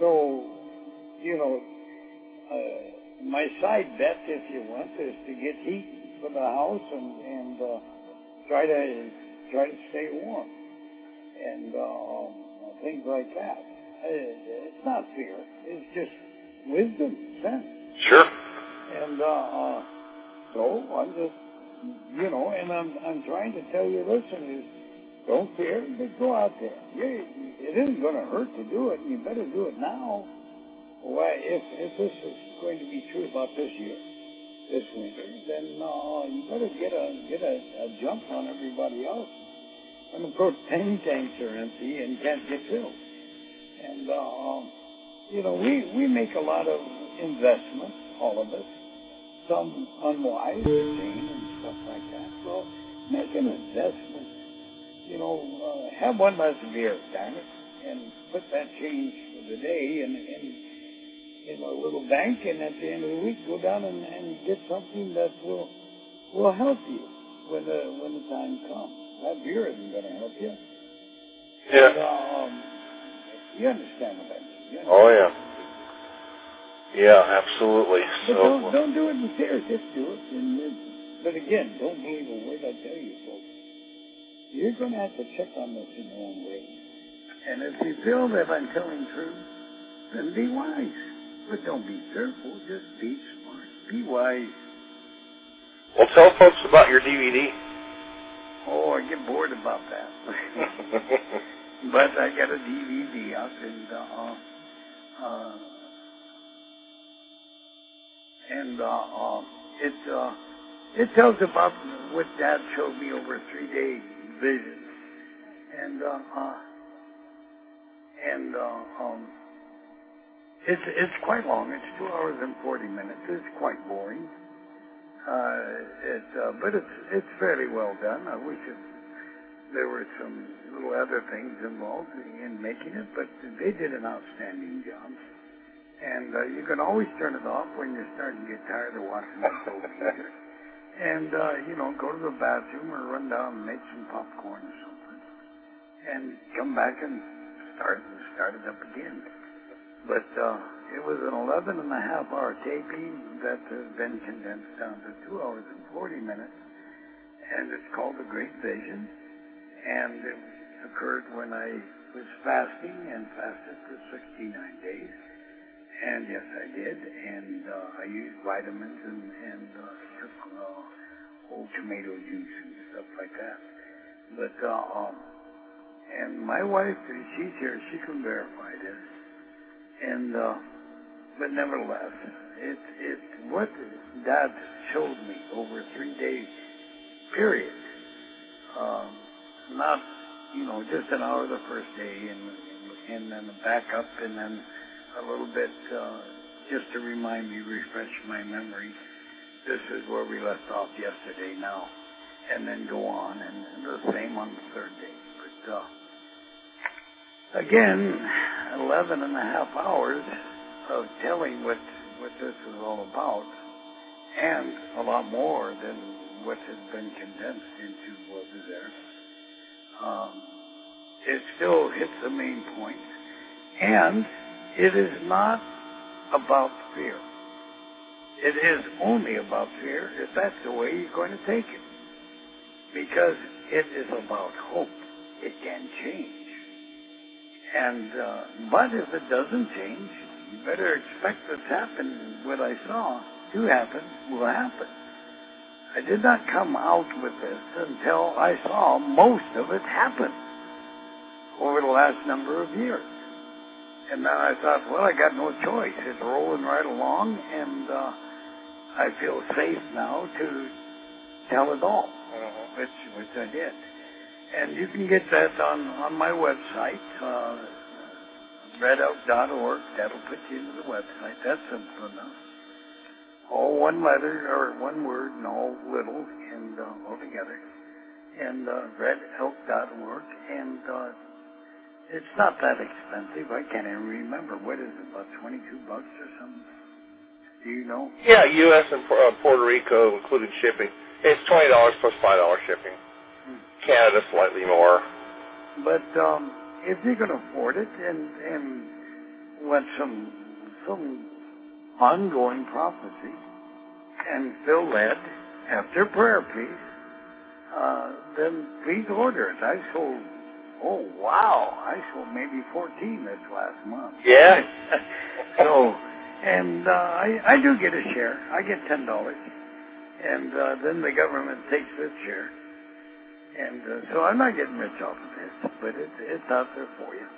S5: my side bet, if you want, is to get heat for the house and try to stay warm and things like that. It's not fear; it's just wisdom, sense.
S4: Sure.
S5: And so I'm just, and I'm trying to tell your listeners, don't fear, but go out there. It isn't going to hurt to do it, and you better do it now. Why, if this is going to be true about this year, this winter, then you better get a jump on everybody else. And the propane tanks are empty and can't get filled. And we make a lot of investments, all of us, some unwise, and stuff like that. So make an investment. Have one less beer, damn it, and put that change for the day in a little bank, and at the end of the week, go down and get something that will help you when the time comes. That beer isn't going to help you.
S4: Yeah.
S5: And, you understand what I mean?
S4: Oh, yeah. Yeah, absolutely.
S5: But
S4: So
S5: don't do it in fear. Just do it. But again, don't believe a word I tell you, folks. You're going to have to check on this in your own way. And if you feel that I'm telling truth, then be wise. But don't be fearful. Just be smart. Be wise.
S4: Well, tell folks about your DVD.
S5: Oh, I get bored about that. But I got a DVD up, and it tells about what Dad showed me over a 3-day vision, and It's quite long. It's 2 hours and 40 minutes. It's quite boring. But it's fairly well done. I wish there were some little other things involved in making it, but they did an outstanding job. And you can always turn it off when you're starting to get tired of watching the soap either. And, go to the bathroom or run down and make some popcorn or something. And come back and start it up again. But it was an 11.5-hour taping that has been condensed down to 2 hours and 40 minutes. And it's called The Great Vision. And it occurred when I was fasting and fasted for 69 days. And yes, I did. And I used vitamins and took whole tomato juice and stuff like that. But, and my wife, she's here, she can verify this. And, but nevertheless, it's what Dad showed me over a 3-day period. Not, just an hour the first day and then a backup and then a little bit, just to remind me, refresh my memory. This is where we left off yesterday now. And then go on, and the same on the third day. But, again, 11.5 hours of telling what this is all about, and a lot more than what has been condensed into what was there. It still hits the main point, and it is not about fear. It is only about fear if that's the way you're going to take it. Because it is about hope. It can change. And, but if it doesn't change, you better expect what's happened, what I saw to happen, will happen. I did not come out with this until I saw most of it happen over the last number of years. And then I thought, well, I got no choice. It's rolling right along, and I feel safe now to tell it all, which I did. And you can get that on my website, redout.org. That'll put you into the website. That's simple enough. All one letter or one word and all little and all together. And redout.org. And it's not that expensive. I can't even remember. What is it, about $22 or something? Do you know?
S2: Yeah, U.S. and Puerto Rico, including shipping. It's $20 plus $5 shipping. Canada, slightly more.
S5: But if you can afford it and want some ongoing prophecy and feel led after prayer, please, then please order it. I sold, I sold maybe 14 this last month.
S2: Yeah.
S5: So, and I do get a share. I get $10. And then the government takes its share. And so I'm not getting rich off of this, but it's out there for you.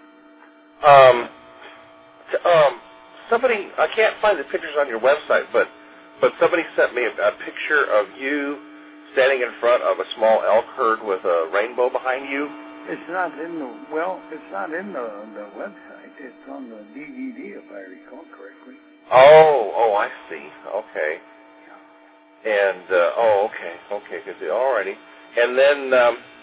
S2: Somebody, I can't find the pictures on your website, but somebody sent me a picture of you standing in front of a small elk herd with a rainbow behind you.
S5: It's not in the website. It's on the DVD, if I recall correctly.
S2: Oh, I see. Okay. And okay, because alrighty. And then,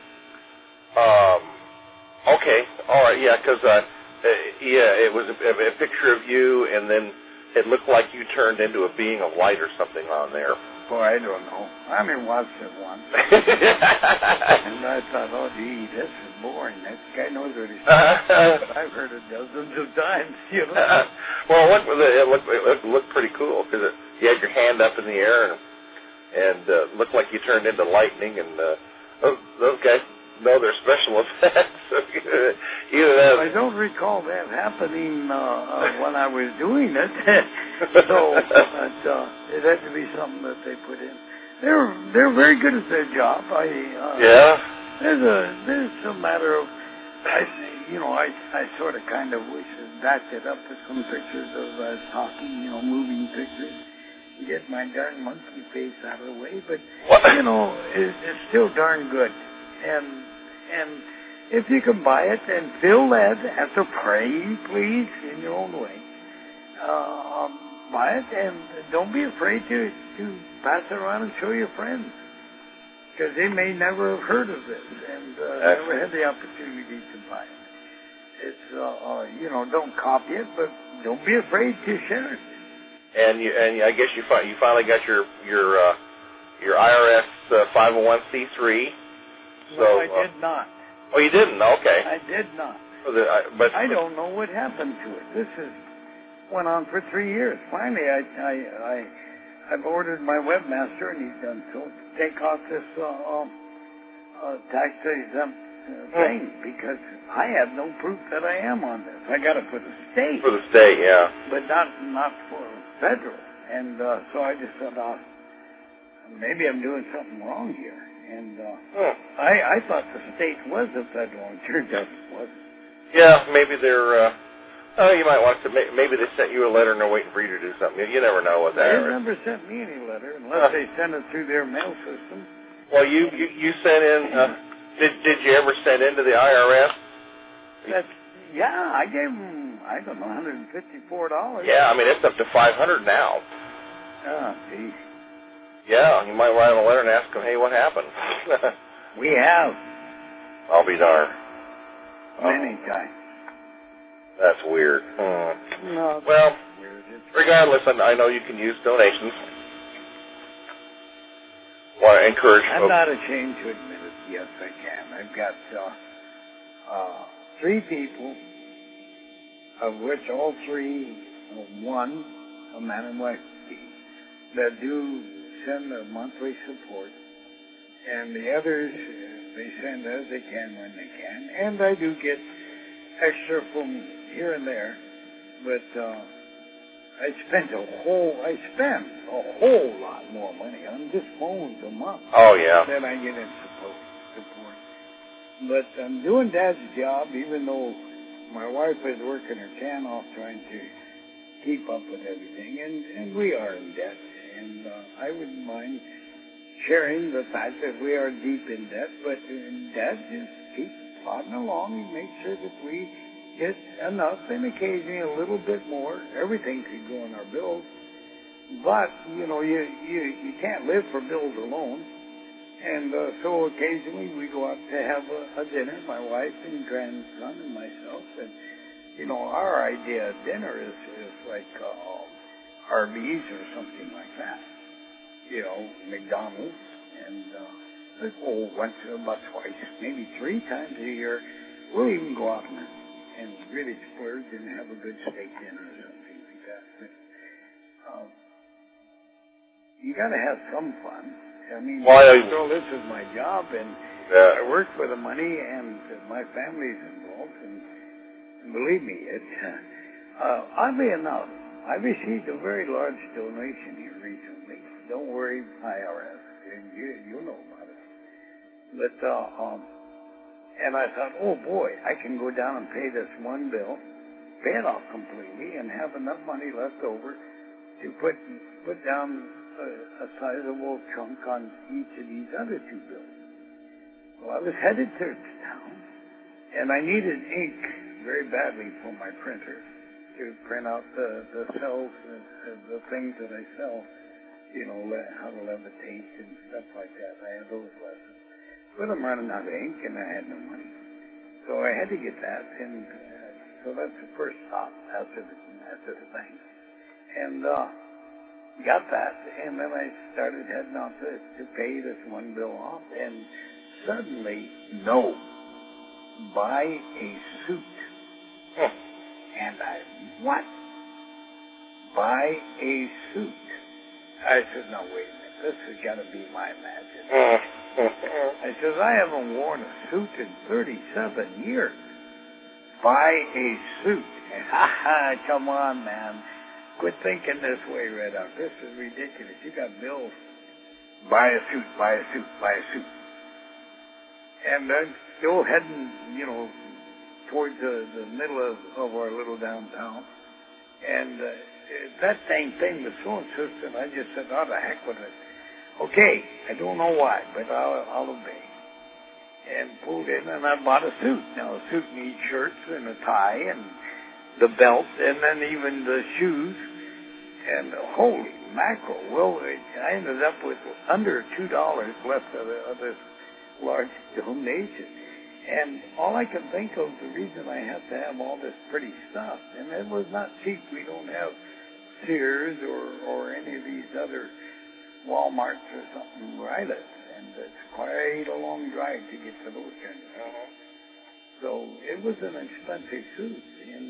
S2: okay, all right, yeah, because it was a picture of you, and then it looked like you turned into a being of light or something on there.
S5: Boy, I don't know. I watched it once, and I thought, oh, gee, this is boring. This guy knows what he's talking about. I've heard it dozens of times, you know.
S2: Well, it looked pretty cool because you had your hand up in the air and looked like you turned into lightning, and those guys know their special effects.
S5: I don't recall that happening when I was doing it, so but it had to be something that they put in. They're very good at their job. There's a matter of I sort of kind of wish I backed it up with some pictures of us talking, moving pictures. Get my darn monkey face out of the way, but it's still darn good. And if you can buy it and feel led, have to pray, please, in your own way. buy it, and don't be afraid to pass it around and show your friends, because they may never have heard of this and never had the opportunity to buy it. It's don't copy it, but don't be afraid to share it.
S4: And I guess you finally got your IRS 501c3. So,
S5: no, I did not.
S4: Oh, you didn't? Okay.
S5: I did not.
S4: But
S5: I don't know what happened to it. This went on for 3 years. Finally, I've ordered my webmaster, and he's done so, to take off this tax-exempt thing, because I have no proof that I am on this. I got it for the state.
S4: For the state, yeah.
S5: But not for federal. And so I just thought, maybe I'm doing something wrong here. And I thought the state was a federal, and turns out it wasn't.
S4: Yeah, maybe they're. You might want to. Maybe they sent you a letter and they're waiting for you to do something. You never know what that is.
S5: They never sent me any letter unless they sent it through their mail system.
S4: Well, you sent in. Did you ever send into the IRS?
S5: I gave them, I don't know, $154.
S4: Yeah, I mean it's up to $500 now.
S5: Oh, geez.
S4: Yeah, you might write them a letter and ask them, hey, what happened?
S5: We have.
S4: I'll be darned.
S5: Many times.
S4: That's weird.
S5: No.
S4: Well, regardless, I know you can use donations. Want to encourage folks.
S5: I'm not ashamed to admit it. Yes, I can. I've got 3 people, of which all 3, one, a man and wife, that do send a monthly support, and the others, they send as they can when they can, and I do get extra from here and there, but I spend a whole lot more money on just phones a month.
S4: Oh, yeah.
S5: Than I get in support. But I'm doing Dad's job, even though my wife is working her can off trying to keep up with everything, and we are in debt. And I wouldn't mind sharing the fact that we are deep in debt, but Dad just keeps plodding along and makes sure that we get enough, and occasionally a little bit more. Everything could go on our bills, but you can't live for bills alone. And so occasionally we go out to have a dinner, my wife and grandson and myself. And our idea of dinner is like Arby's or something like that. McDonald's, and once, about twice, maybe 3 times a year, we'll even go out and really splurge and have a good steak dinner or something like that. But you got to have some fun. I mean, so this is my job, and I work for the money, and my family's involved. And believe me, oddly enough, I received a very large donation here recently. Don't worry, IRS, you know about it. But and I thought, oh boy, I can go down and pay this one bill, pay it off completely, and have enough money left over to put down a sizable chunk on each of these other 2 bills. Well, I was headed to town, and I needed ink very badly for my printer to print out the cells, the things that I sell, how to levitate and stuff like that. I had those lessons. But I'm running out of ink, and I had no money. So I had to get that, and so that's the first stop after the thing. And got that, and then I started heading out to pay this one bill off, and suddenly, no, buy a suit. And what? Buy a suit. I said, no, wait a minute, this has got to be my imagination. I said, I haven't worn a suit in 37 years. Buy a suit. Come on, man. Quit thinking this way, Red Out. This is ridiculous. You got bills. Buy a suit, buy a suit, buy a suit. And I'm still heading, towards the middle of our little downtown. And that dang thing was so insistent, I just said, oh, the heck with it. Okay, I don't know why, but I'll obey. And pulled in, and I bought a suit. Now, a suit needs shirts and a tie and the belt, and then even the shoes. And holy mackerel! Well, I ended up with under $2 left of this large donation. And all I can think of, the reason I have to have all this pretty stuff, and it was not cheap. We don't have Sears or any of these other Walmarts or something where I live, and it's quite a long drive to get to those kind of things. So it was an expensive suit, and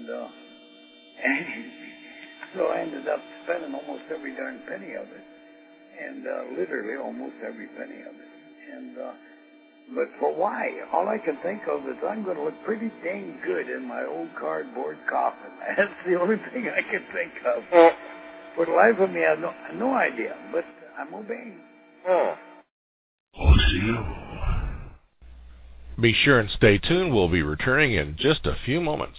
S5: so I ended up spending almost every darn penny of it, and literally almost every penny of it. And but for why? All I can think of is I'm going to look pretty dang good in my old cardboard coffin. That's the only thing I can think of. For the life of me, I have no idea, but I'm obeying.
S2: Be sure and stay tuned. We'll be returning in just a few moments.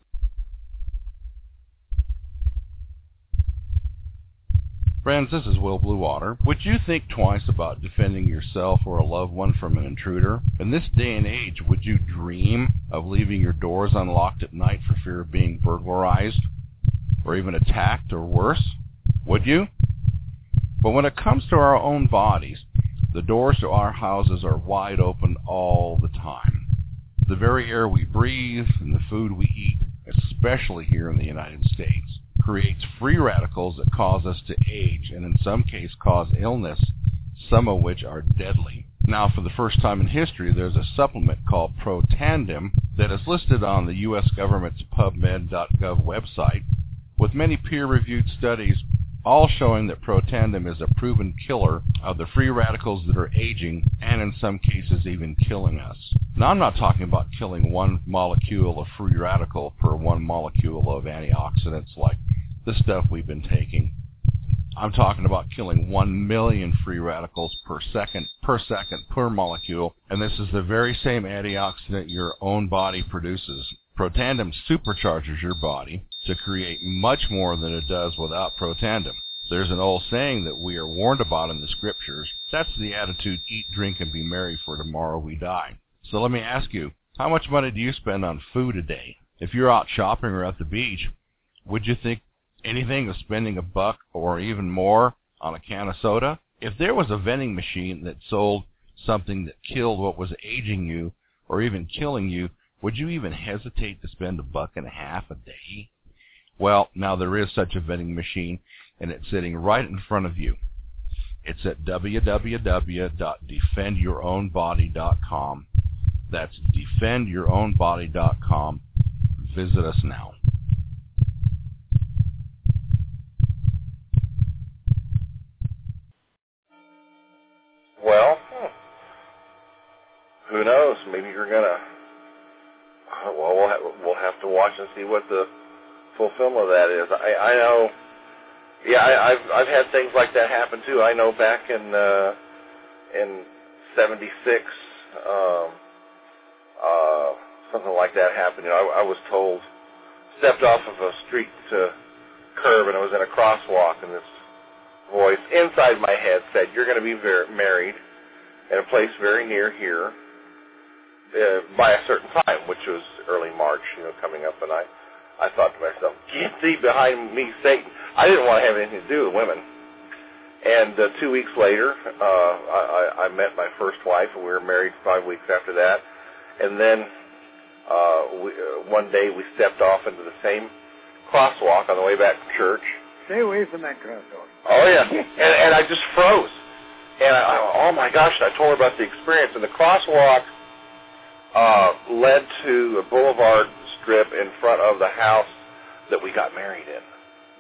S2: Friends, this is Will Bluewater. Would you think twice about defending yourself or a loved one from an intruder? In this day and age, would you dream of leaving your doors unlocked at night for fear of being burglarized or even attacked or worse? Would you? But when it comes to our own bodies, the doors to our houses are wide open all the time. The very air we breathe and the food we eat, especially here in the United States, creates free radicals that cause us to age and in some cases cause illness, some of which are deadly. Now, for the first time in history, there's a supplement called Protandim that is listed on the U.S. government's PubMed.gov website, with many peer-reviewed studies all showing that Protandim is a proven killer of the free radicals that are aging and in some cases even killing us. Now, I'm not talking about killing one molecule of free radical per one molecule of antioxidants like the stuff we've been taking. I'm talking about killing 1 million free radicals per second per molecule, and this is the very same antioxidant your own body produces. Protandim supercharges your body to create much more than it does without Protandim. There's an old saying that we are warned about in the scriptures. That's the attitude, eat, drink, and be merry, for tomorrow we die. So let me ask you, how much money do you spend on food a day? If you're out shopping or at the beach, would you think anything of spending $1 or even more on a can of soda? If there was a vending machine that sold something that killed what was aging you or even killing you, would you even hesitate to spend $1.50 a day? Well, now there is such a vending machine, and it's sitting right in front of you. It's at www.defendyourownbody.com. That's defendyourownbody.com. Visit us now.
S4: Well, who knows? Maybe you're gonna. Well, we'll have to watch and see what the fulfillment of that is. I know. Yeah, I've had things like that happen too. I know back in '76, something like that happened. You know, I was told, stepped off of a street curb, and I was in a crosswalk, and this voice inside my head said, "You're going to be married at a place very near here by a certain time," which was early March, coming up. And I thought to myself, "Get thee behind me, Satan." I didn't want to have anything to do with women. And 2 weeks later, I met my first wife, and we were married 5 weeks after that. And then one day we stepped off into the same crosswalk on the way back from church.
S5: Stay away from that crosswalk.
S4: Oh, yeah. And I just froze. And oh, my gosh, I told her about the experience. And the crosswalk led to a boulevard strip in front of the house that we got married in.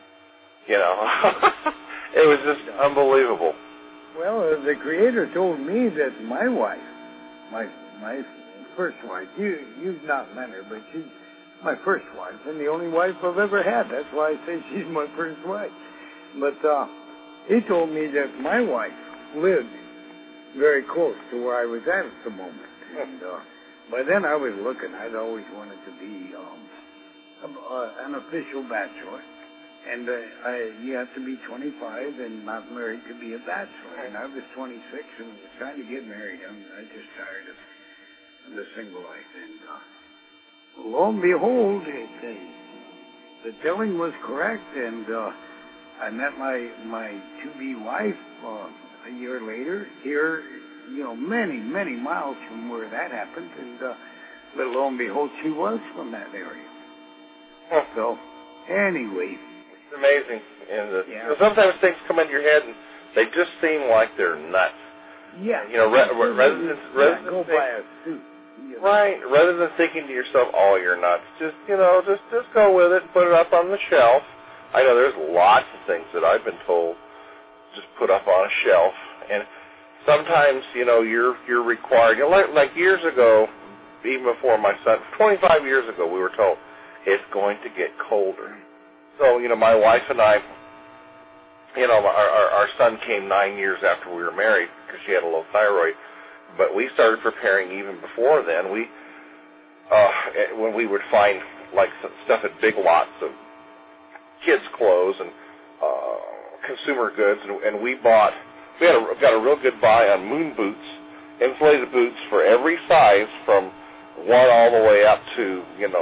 S4: It was just unbelievable.
S5: Well, the Creator told me that my wife, my first wife, you've not met her, but she's my first wife and the only wife I've ever had. That's why I say she's my first wife. But he told me that my wife lived very close to where I was at the moment. And by then I was looking. I'd always wanted to be an official bachelor. And you have to be 25 and not married to be a bachelor. And I was 26 and was trying to get married. I just tired of the single life. And lo and behold, the billing was correct, and I met my to-be wife a year later here, many, many miles from where that happened, and lo and behold, she was from that area.
S4: Huh.
S5: So, anyway.
S4: It's amazing. And sometimes things come into your head, and they just seem like they're nuts.
S5: Yeah.
S4: Rather than
S5: go buy a suit.
S4: Right. Rather than thinking to yourself, "Oh, you're nuts," just go with it and put it up on the shelf. I know there's lots of things that I've been told just put up on a shelf, and sometimes you're required. Like years ago, even before my son, 25 years ago, we were told it's going to get colder. So my wife and I, our son came 9 years after we were married because she had a low thyroid. But we started preparing even before then. When we would find like some stuff at Big Lots of kids' clothes and consumer goods, and we got a real good buy on moon boots, insulated boots for every size from 1 all the way up to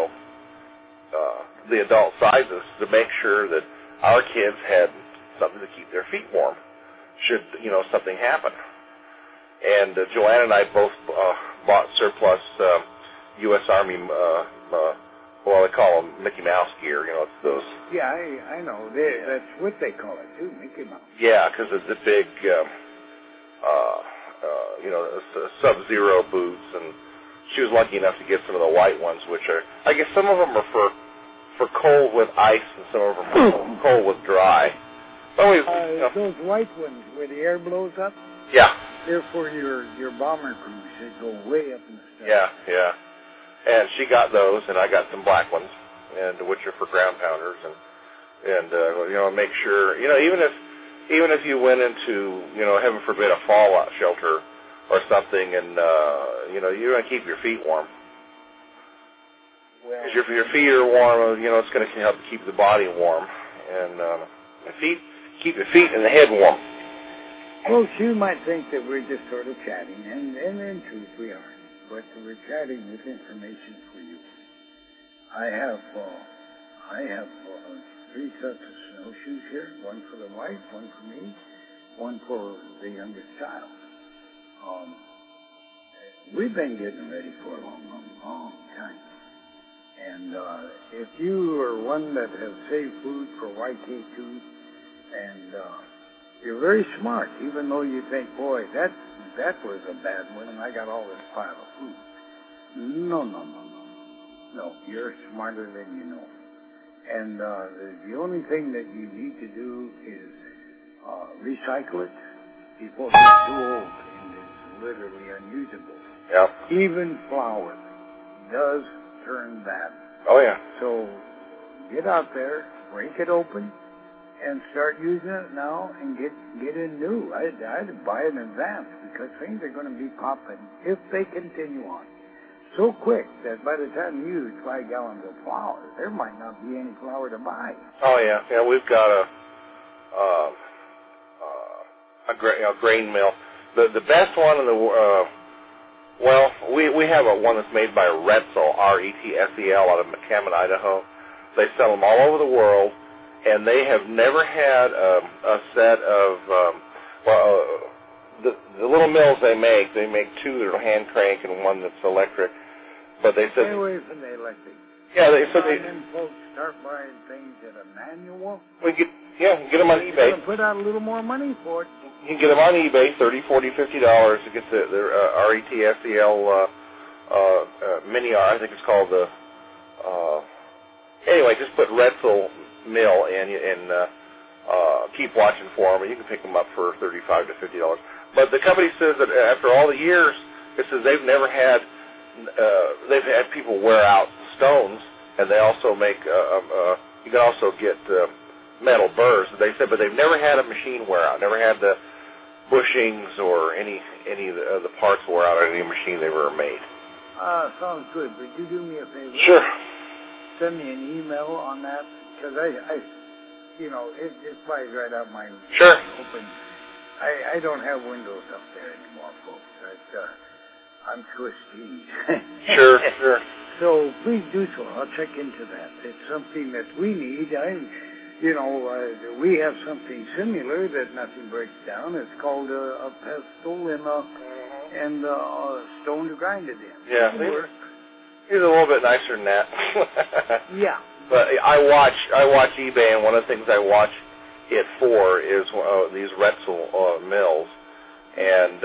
S4: the adult sizes to make sure that our kids had something to keep their feet warm should something happen. And Joanne and I both bought surplus U.S. Army, they call them Mickey Mouse gear. It's those.
S5: Yeah, I know. That's what they call it too, Mickey Mouse.
S4: Yeah, because it's the big, Sub-Zero boots, and she was lucky enough to get some of the white ones, which are, I guess, some of them are for cold with ice, and some of them are cold with dry.
S5: Those white ones where the air blows up.
S4: Yeah.
S5: They're for your bomber crews that go way up in the sky.
S4: Yeah. And she got those, and I got some black ones, and which are for ground pounders, and make sure even if you went into heaven forbid a fallout shelter or something, and you want to keep your feet warm. Because your feet are warm, it's going to help keep the body warm, and keep your feet and the head warm.
S5: Well, you might think that we're just sort of chatting, and in truth we are. But we're chatting with information for you. I have 3 sets of snowshoes here, one for the wife, one for me, one for the youngest child. We've been getting ready for a long time. And if you are one that has saved food for YK2, and you're very smart, even though you think, boy, that was a bad one, and I got all this pile of food. No, you're smarter than you know. And the only thing that you need to do is recycle it before it gets too old and it's literally unusable.
S4: Yeah.
S5: Even flour does turn bad.
S4: Oh, yeah.
S5: So get out there, break it open, and start using it now and get in new. I'd buy it in advance because things are going to be popping if they continue on so quick that by the time you use 5 gallons of flour, there might not be any flour to buy.
S4: Oh yeah, we've got a grain mill. The best one in the we have one that's made by Retzel, R-E-T-S-E-L, out of McCammon, Idaho. They sell them all over the world. And they have never had a set of, the little mills they make 2 that are hand crank and 1 that's electric. But they said...
S5: Stay away from the electric.
S4: Yeah, they said they...
S5: And folks start buying things that are manual.
S4: You can get them on eBay.
S5: You're going to put out a little more money for it.
S4: You can get them on eBay, $30, $40, $50 to get their R-E-T-S-E-L Mini R, I think it's called the... Anyway, just put Retzel mill and keep watching for them, and you can pick them up for $35 to $50. But the company says that after all the years, it says they've had people wear out stones, and they also make you can also get metal burrs. They said, but they've never had a machine wear out, never had the bushings or any of the parts wear out on any machine they've ever made.
S5: Sounds good. Would you do me a favor?
S4: Sure.
S5: Send me an email on that. Because it flies right out my
S4: Sure.
S5: open. I don't have windows up there anymore, folks. I'm twisty.
S4: Sure.
S5: so please do so. I'll check into that. It's something that we need. We have something similar that nothing breaks down. It's called a pestle and a stone to grind it in.
S4: Yeah, he's a little bit nicer than that.
S5: Yeah.
S4: But I watch eBay, and one of the things I watch it for is these Retzel mills. And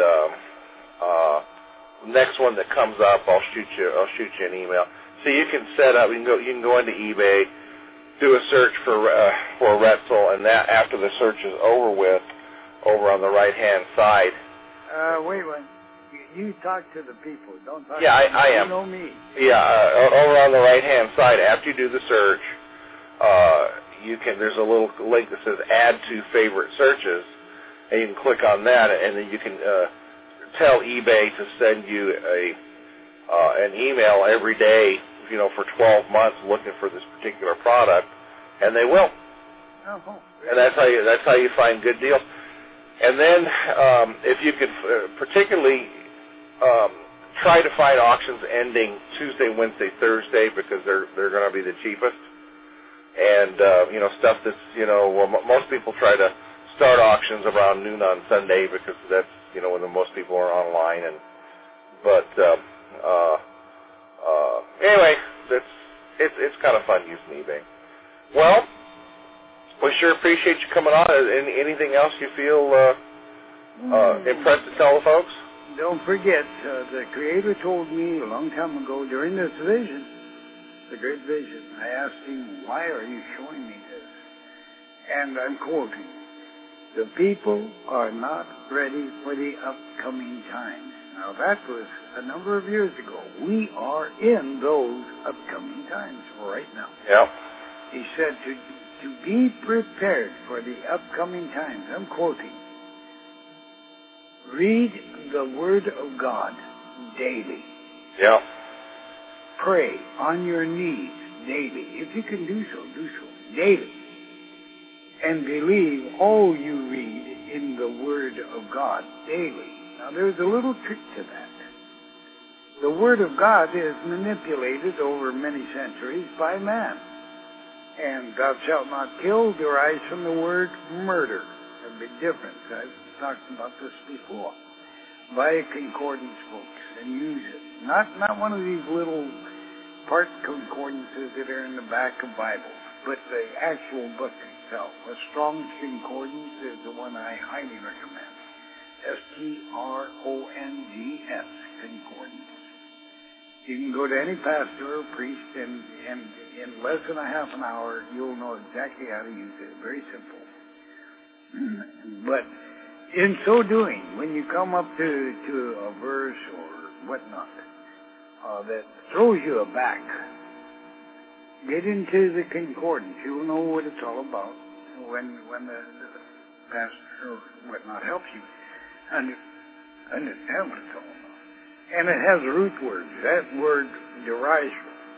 S4: next one that comes up, I'll shoot you an email. So you can set up. You can go into eBay, do a search for Retzel, and that after the search is over with, over on the right hand side.
S5: Wait. You talk to the people. Don't talk.
S4: Yeah,
S5: to me.
S4: I am.
S5: You know me.
S4: Yeah, over on the right hand side, after you do the search, there's a little link that says Add to Favorite Searches, and you can click on that, and then you can tell eBay to send you an email every day, for 12 months, looking for this particular product, and they will.
S5: Oh.
S4: And that's how you find good deals. And then if you could particularly try to find auctions ending Tuesday, Wednesday, Thursday, because they're going to be the cheapest. And stuff that's most people try to start auctions around noon on Sunday because that's when the most people are online. Anyway, it's kind of fun using eBay. Well, we sure appreciate you coming on. Anything else you feel impressed to tell the folks?
S5: Don't forget, the Creator told me a long time ago during this vision, the great vision, I asked him, why are you showing me this? And I'm quoting, the people are not ready for the upcoming times. Now that was a number of years ago. We are in those upcoming times right now.
S4: Yeah.
S5: He said to be prepared for the upcoming times. I'm quoting. Read the Word of God daily.
S4: Yeah.
S5: Pray on your knees daily. If you can do so daily. And believe all you read in the Word of God daily. Now there's a little trick to that. The Word of God is manipulated over many centuries by man. And thou shalt not kill derives from the word murder. A big difference. I've talked about this before. Buy concordance books and use it. Not one of these little part concordances that are in the back of Bibles, but the actual book itself. A Strong's Concordance is the one I highly recommend. Strong's Concordance. You can go to any pastor or priest, and in less than a half an hour, you'll know exactly how to use it. Very simple. But in so doing, when you come up to a verse or whatnot that throws you aback, get into the concordance. You'll know what it's all about when the pastor or whatnot helps you understand what it's all about. And it has root words. That word derives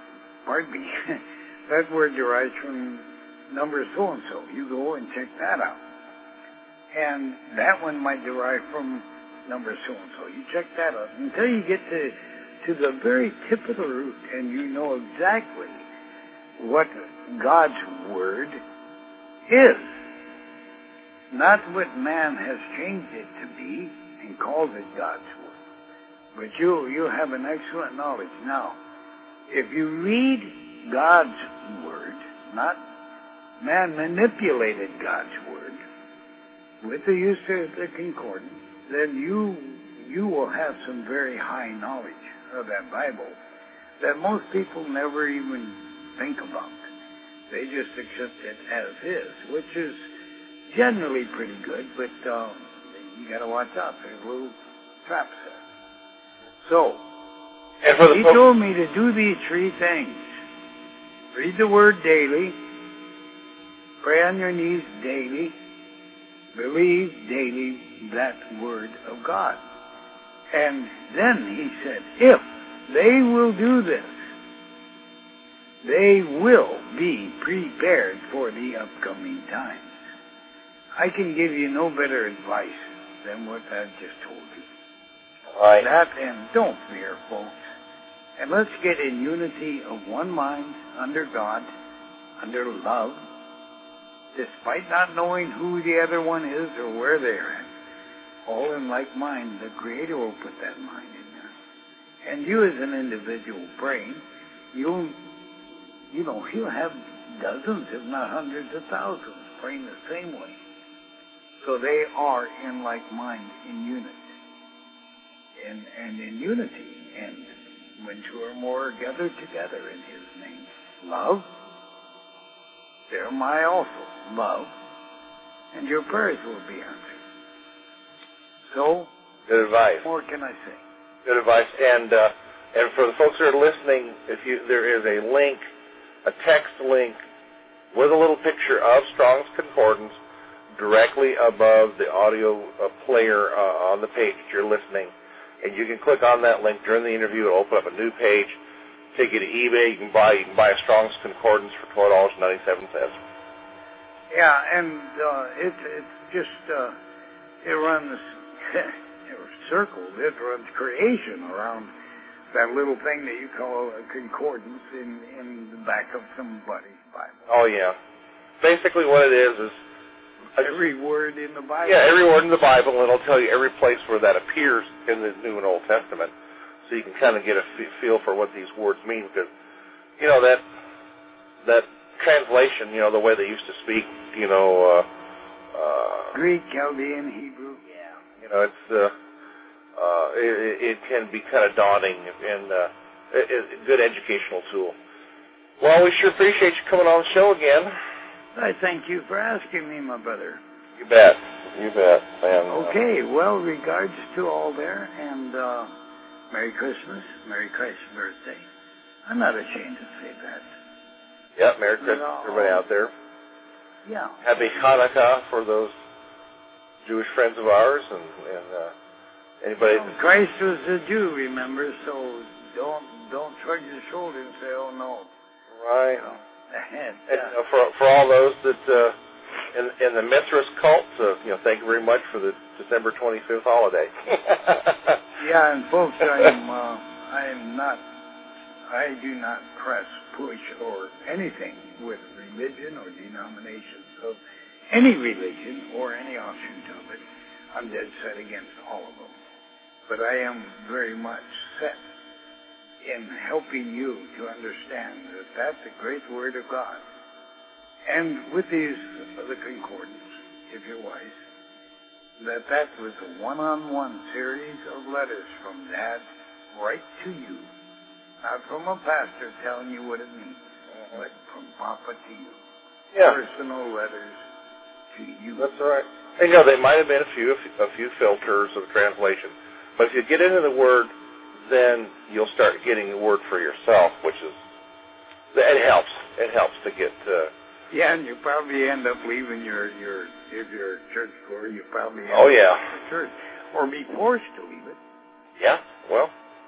S5: from number so-and-so. You go and check that out. And that one might derive from number so-and-so. You check that out until you get to the very tip of the root, and you know exactly what God's Word is. Not what man has changed it to be and calls it God's Word. But you have an excellent knowledge. Now, if you read God's Word, not man manipulated God's Word, with the use of the concordance, then you will have some very high knowledge of that Bible that most people never even think about. They just accept it as is, which is generally pretty good, but you got to watch out. There's little traps there. So, he told me to do these three things. Read the Word daily. Pray on your knees daily. Believe daily that Word of God. And then he said, if they will do this, they will be prepared for the upcoming times. I can give you no better advice than what I've just told you.
S4: Right.
S5: That, and don't fear, folks. And let's get in unity of one mind, under God, under love, despite not knowing who the other one is or where they're at. All in like mind, the Creator will put that mind in there. And you as an individual brain, he'll have dozens, if not hundreds of thousands, praying the same way. So they are in like mind, in unity. And in unity. And when two or more are gathered together in His name, love, there am I also, love, and your prayers will be answered. So,
S4: good advice.
S5: What more can I say?
S4: Good advice. And for the folks that are listening, there is a link, a text link with a little picture of Strong's Concordance directly above the audio player on the page that you're listening. And you can click on that link during the interview. It'll open up a new page. Take you to eBay. You can buy a Strong's Concordance for $12.97.
S5: Yeah, and it's just it runs circles. It runs creation around that little thing that you call a concordance in the back of somebody's Bible.
S4: Oh yeah. Basically, what it is
S5: every word in the Bible.
S4: Yeah, every word in the Bible, and it'll tell you every place where that appears in the New and Old Testament, so you can kind of get a feel for what these words mean. Because, that translation, the way they used to speak,
S5: Greek, Chaldean, Hebrew.
S4: Yeah. It can be kind of daunting and a good educational tool. Well, we sure appreciate you coming on the show again.
S5: I thank you for asking me, my brother.
S4: You bet. And,
S5: okay, well, regards to all there, and Merry Christmas, Merry Christ's birthday. I'm not ashamed to say that.
S4: Yeah, Merry Christmas, everybody out there.
S5: Yeah.
S4: Happy Hanukkah for those Jewish friends of ours, and anybody.
S5: Well, Christ was a Jew, remember, so don't shrug your shoulders and say, oh, no.
S4: Right. And, for all those that in the Mithras cult, thank you very much for the December 25th holiday.
S5: Yeah, and folks, I do not press, push, or anything with religion or denominations of any religion or any offshoot of it. I'm dead set against all of them. But I am very much set in helping you to understand that that's the great Word of God. And with the concordance, if you're wise, that was a one-on-one series of letters from Dad right to you. Not from a pastor telling you what it means, but from Papa to you.
S4: Yeah.
S5: Personal letters to you.
S4: That's right. And there might have been a few filters of translation, but if you get into the Word, then you'll start getting the Word for yourself, which is, it helps. It helps to get.
S5: Yeah, and you probably end up leaving if you're a church goer, you probably end
S4: up
S5: leaving the church, or be forced to leave it.
S4: Yeah, well,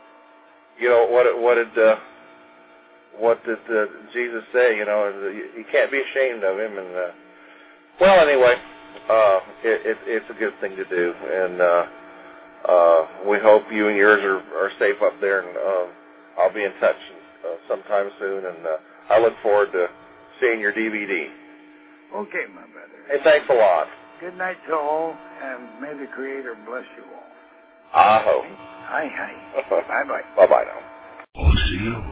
S4: what did Jesus say? You can't be ashamed of Him, and well, anyway, it's a good thing to do, and we hope you and yours are safe up there, and I'll be in touch sometime soon, and I look forward to seeing your DVD.
S5: Okay, my brother.
S4: Hey, thanks a lot.
S5: Good night to all, and may the Creator bless you all.
S4: Aho.
S5: Hi. Bye-bye.
S4: Bye-bye now.
S2: We'll see you.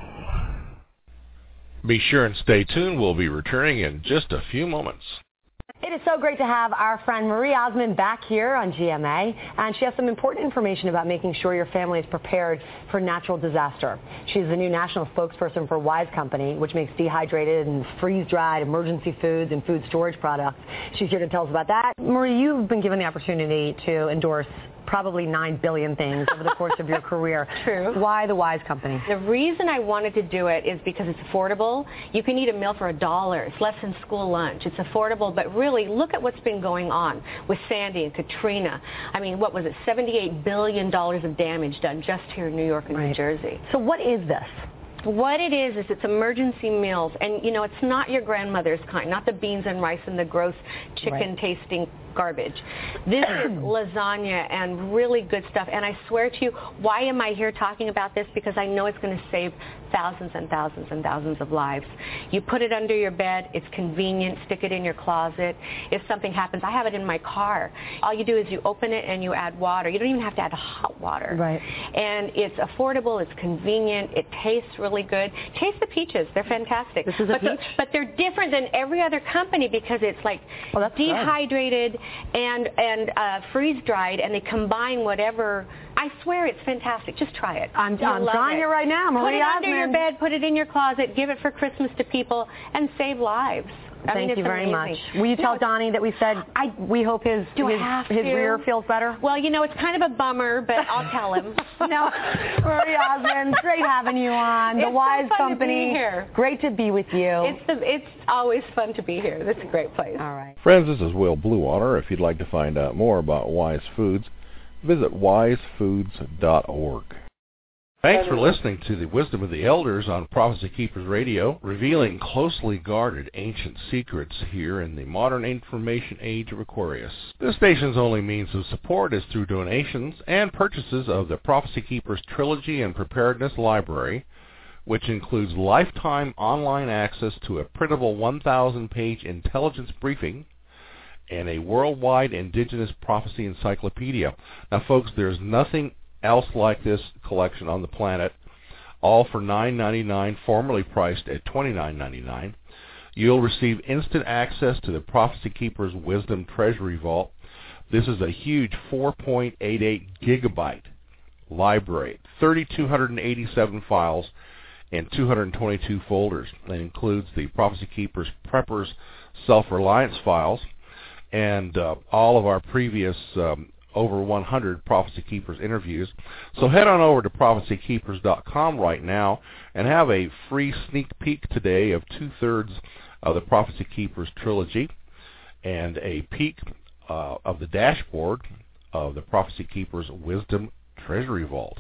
S2: Be sure and stay tuned. We'll be returning in just a few moments.
S7: It is so great to have our friend Marie Osmond back here on GMA, and she has some important information about making sure your family is prepared for natural disaster. She's the new national spokesperson for Wise Company, which makes dehydrated and freeze-dried emergency foods and food storage products. She's here to tell us about that. Marie, you've been given the opportunity to endorse probably 9 billion things over the course of your career.
S8: True.
S7: Why the Wise Company?
S8: The reason I wanted to do it is because it's affordable. You can eat a meal for $1. It's less than school lunch. It's affordable, but really look at what's been going on with Sandy and Katrina. I mean, what was it, $78 billion of damage done just here in New York and New Jersey.
S7: So what is this?
S8: What it is it's emergency meals, and it's not your grandmother's kind, not the beans and rice and the gross chicken-tasting garbage. This is lasagna and really good stuff. And I swear to you, why am I here talking about this? Because I know it's going to save thousands and thousands and thousands of lives. You put it under your bed. It's convenient. Stick it in your closet. If something happens, I have it in my car. All you do is you open it and you add water. You don't even have to add hot water.
S7: Right.
S8: And it's affordable. It's convenient. It tastes really good. Taste the peaches. They're fantastic.
S7: This is a peach?
S8: But they're different than every other company because it's like dehydrated and freeze-dried, and they combine whatever. I swear it's fantastic. Just try it.
S7: I'm trying it right now.
S8: Put it under your bed, put it in your closet, give it for Christmas to people, and save lives.
S7: Thank you very much. Will you tell Donnie that we said we hope his rear feels better?
S8: Well, you know, it's kind of a bummer, but I'll tell him.
S7: No, Marie Osmond, great having you on. The Wise Company.
S8: To be here.
S7: Great to be with you.
S8: It's always fun to be here. This is a great place.
S7: All right.
S2: Friends, this is Will Bluewater. If you'd like to find out more about Wise Foods, visit wisefoods.org. Thanks for listening to the Wisdom of the Elders on Prophecy Keepers Radio, revealing closely guarded ancient secrets here in the modern information age of Aquarius. This station's only means of support is through donations and purchases of the Prophecy Keepers Trilogy and Preparedness Library, which includes lifetime online access to a printable 1,000-page intelligence briefing and a worldwide indigenous prophecy encyclopedia. Now, folks, there's nothing else like this collection on the planet, all for $9.99, formerly priced at $29.99. You'll receive instant access to the Prophecy Keepers Wisdom Treasury Vault. This is a huge 4.88 gigabyte library, 3,287 files, and 222 folders. That includes the Prophecy Keepers Preppers Self-Reliance files and all of our previous over 100 Prophecy Keepers interviews. So head on over to prophecykeepers.com right now and have a free sneak peek today of 2/3 of the Prophecy Keepers trilogy and a peek of the dashboard of the Prophecy Keepers Wisdom Treasury Vault.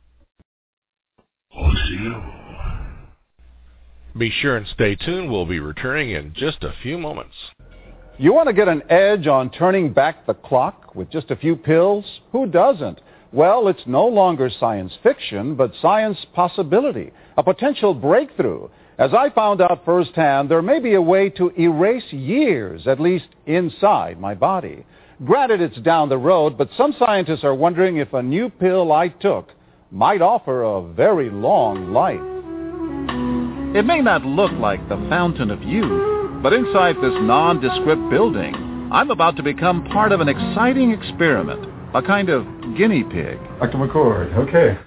S2: Be sure and stay tuned. We'll be returning in just a few moments.
S9: You want to get an edge on turning back the clock with just a few pills? Who doesn't? Well, it's no longer science fiction, but science possibility, a potential breakthrough. As I found out firsthand, there may be a way to erase years, at least inside my body. Granted, it's down the road, but some scientists are wondering if a new pill I took might offer a very long life.
S10: It may not look like the fountain of youth, but inside this nondescript building, I'm about to become part of an exciting experiment, a kind of guinea pig.
S9: Dr. McCord, okay.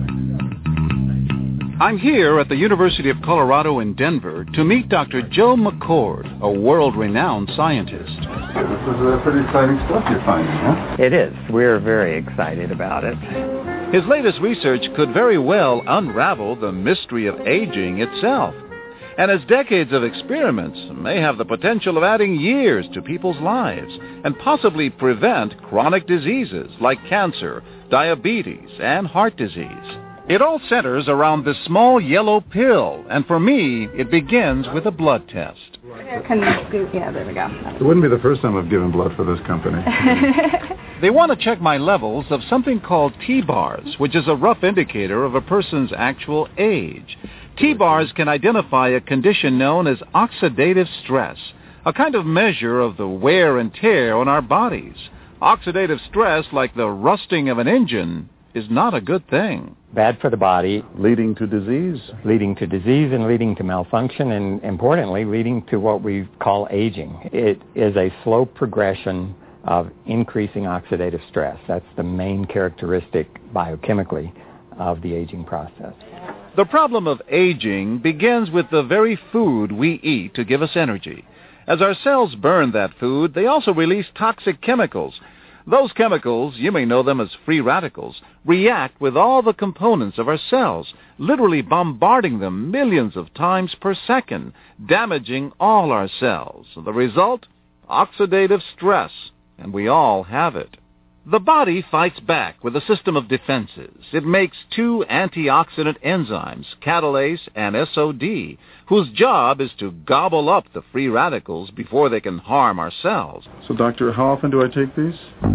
S10: I'm here at the University of Colorado in Denver to meet Dr. Joe McCord, a world-renowned scientist.
S9: This is pretty exciting stuff you're finding, huh?
S11: It is. We're very excited about it.
S10: His latest research could very well unravel the mystery of aging itself. And his decades of experiments may have the potential of adding years to people's lives and possibly prevent chronic diseases like cancer, diabetes, and heart disease. It all centers around this small yellow pill, and for me, it begins with a blood test.
S12: Yeah, there we go.
S9: It wouldn't be the first time I've given blood for this company.
S10: They want to check my levels of something called T-bars, which is a rough indicator of a person's actual age. T-bars can identify a condition known as oxidative stress, a kind of measure of the wear and tear on our bodies. Oxidative stress, like the rusting of an engine, is not a good thing.
S11: Bad for the body.
S9: Leading to disease.
S11: Leading to disease and leading to malfunction, and importantly, leading to what we call aging. It is a slow progression of increasing oxidative stress. That's the main characteristic biochemically of the aging process.
S10: The problem of aging begins with the very food we eat to give us energy. As our cells burn that food, they also release toxic chemicals. Those chemicals, you may know them as free radicals, react with all the components of our cells, literally bombarding them millions of times per second, damaging all our cells. The result? Oxidative stress, and we all have it. The body fights back with a system of defenses. It makes two antioxidant enzymes, catalase and SOD, whose job is to gobble up the free radicals before they can harm our cells.
S13: So, doctor, how often do I take these?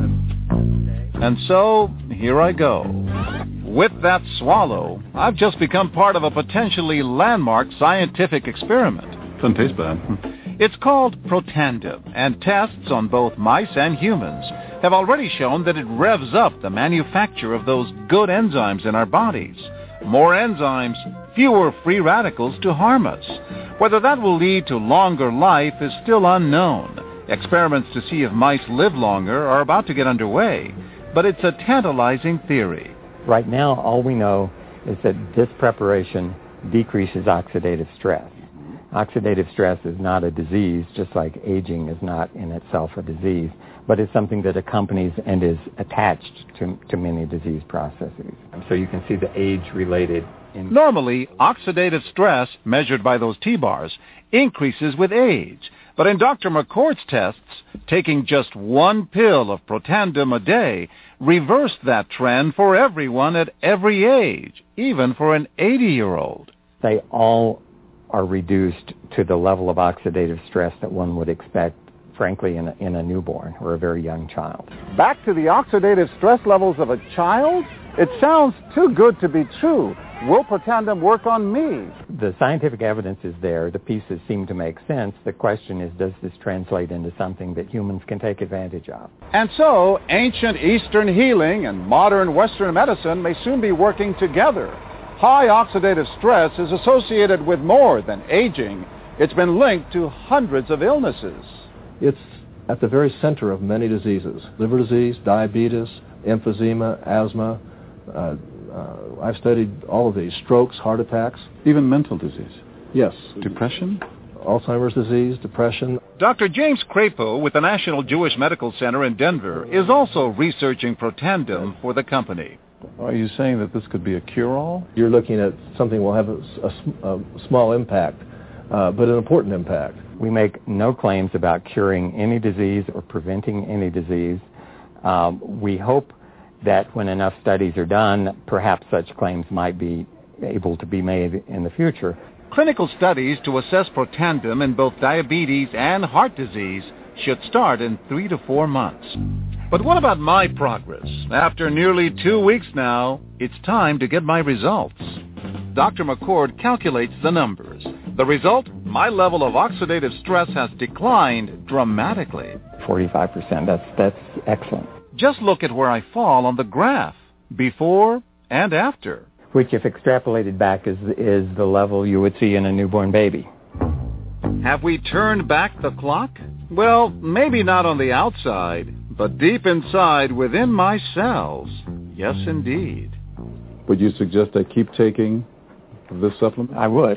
S10: And so, here I go. With that swallow, I've just become part of a potentially landmark scientific experiment.
S13: Doesn't taste bad.
S10: It's called Protandim, and tests on both mice and humans have already shown that it revs up the manufacture of those good enzymes in our bodies. More enzymes, fewer free radicals to harm us. Whether that will lead to longer life is still unknown. Experiments to see if mice live longer are about to get underway, but it's a tantalizing theory.
S11: Right now, all we know is that this preparation decreases oxidative stress. Oxidative stress is not a disease, just like aging is not in itself a disease, but it's something that accompanies and is attached to many disease processes. So you can see the age-related...
S10: Normally, oxidative stress, measured by those T-bars, increases with age. But in Dr. McCord's tests, taking just one pill of Protandim a day reversed that trend for everyone at every age, even for an 80-year-old.
S11: They all are reduced to the level of oxidative stress that one would expect, frankly, in a newborn or a very young child.
S9: Back to the oxidative stress levels of a child? It sounds too good to be true. Will Protandim work on me?
S11: The scientific evidence is there. The pieces seem to make sense. The question is, does this translate into something that humans can take advantage of?
S9: And so, ancient Eastern healing and modern Western medicine may soon be working together. High oxidative stress is associated with more than aging. It's been linked to hundreds of illnesses.
S14: It's at the very center of many diseases. Liver disease, diabetes, emphysema, asthma. I've studied all of these. Strokes, heart attacks.
S13: Even mental disease?
S14: Yes.
S13: Depression?
S14: Alzheimer's disease, depression.
S10: Dr. James Crapo with the National Jewish Medical Center in Denver is also researching Protandim for the company.
S13: Are you saying that this could be a cure-all?
S14: You're looking at something that will have a small impact, but an important impact.
S11: We make no claims about curing any disease or preventing any disease. We hope that when enough studies are done, perhaps such claims might be able to be made in the future.
S10: Clinical studies to assess Protandim in both diabetes and heart disease should start in 3 to 4 months. But what about my progress? After nearly 2 weeks now, it's time to get my results. Dr. McCord calculates the numbers. The result? My level of oxidative stress has declined dramatically.
S11: 45%, that's excellent.
S10: Just look at where I fall on the graph, before and after.
S11: Which, if extrapolated back, is the level you would see in a newborn baby.
S10: Have we turned back the clock? Well, maybe not on the outside, but deep inside within my cells. Yes, indeed.
S13: Would you suggest I keep taking this supplement?
S11: I would.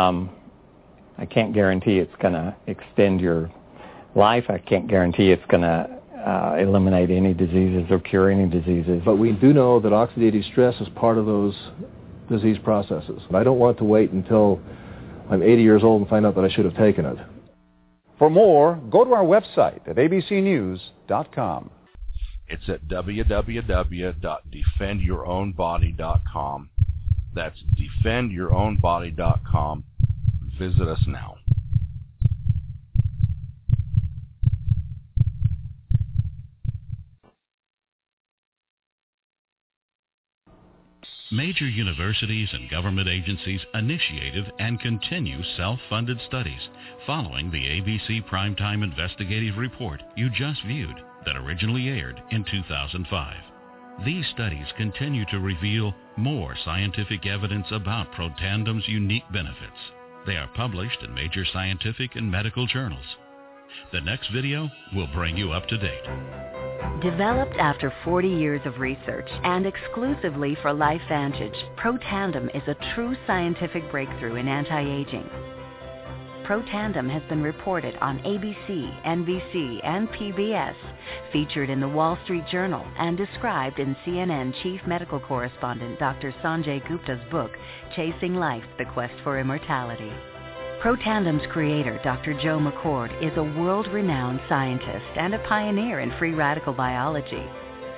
S11: I can't guarantee it's going to extend your life. I can't guarantee it's going to eliminate any diseases or cure any diseases.
S14: But we do know that oxidative stress is part of those disease processes. I don't want to wait until I'm 80 years old and find out that I should have taken it.
S9: For more, go to our website at abcnews.com.
S2: It's at www.defendyourownbody.com. That's defendyourownbody.com. Visit us now.
S15: Major universities and government agencies initiated and continue self-funded studies following the ABC Primetime Investigative Report you just viewed that originally aired in 2005. These studies continue to reveal more scientific evidence about Protandim's unique benefits. They are published in major scientific and medical journals. The next video will bring you up to date.
S16: Developed after 40 years of research and exclusively for LifeVantage, Protandim is a true scientific breakthrough in anti-aging. Protandim has been reported on ABC, NBC, and PBS, featured in the Wall Street Journal, and described in CNN Chief Medical Correspondent Dr. Sanjay Gupta's book, Chasing Life, The Quest for Immortality. Protandim's creator, Dr. Joe McCord, is a world-renowned scientist and a pioneer in free radical biology.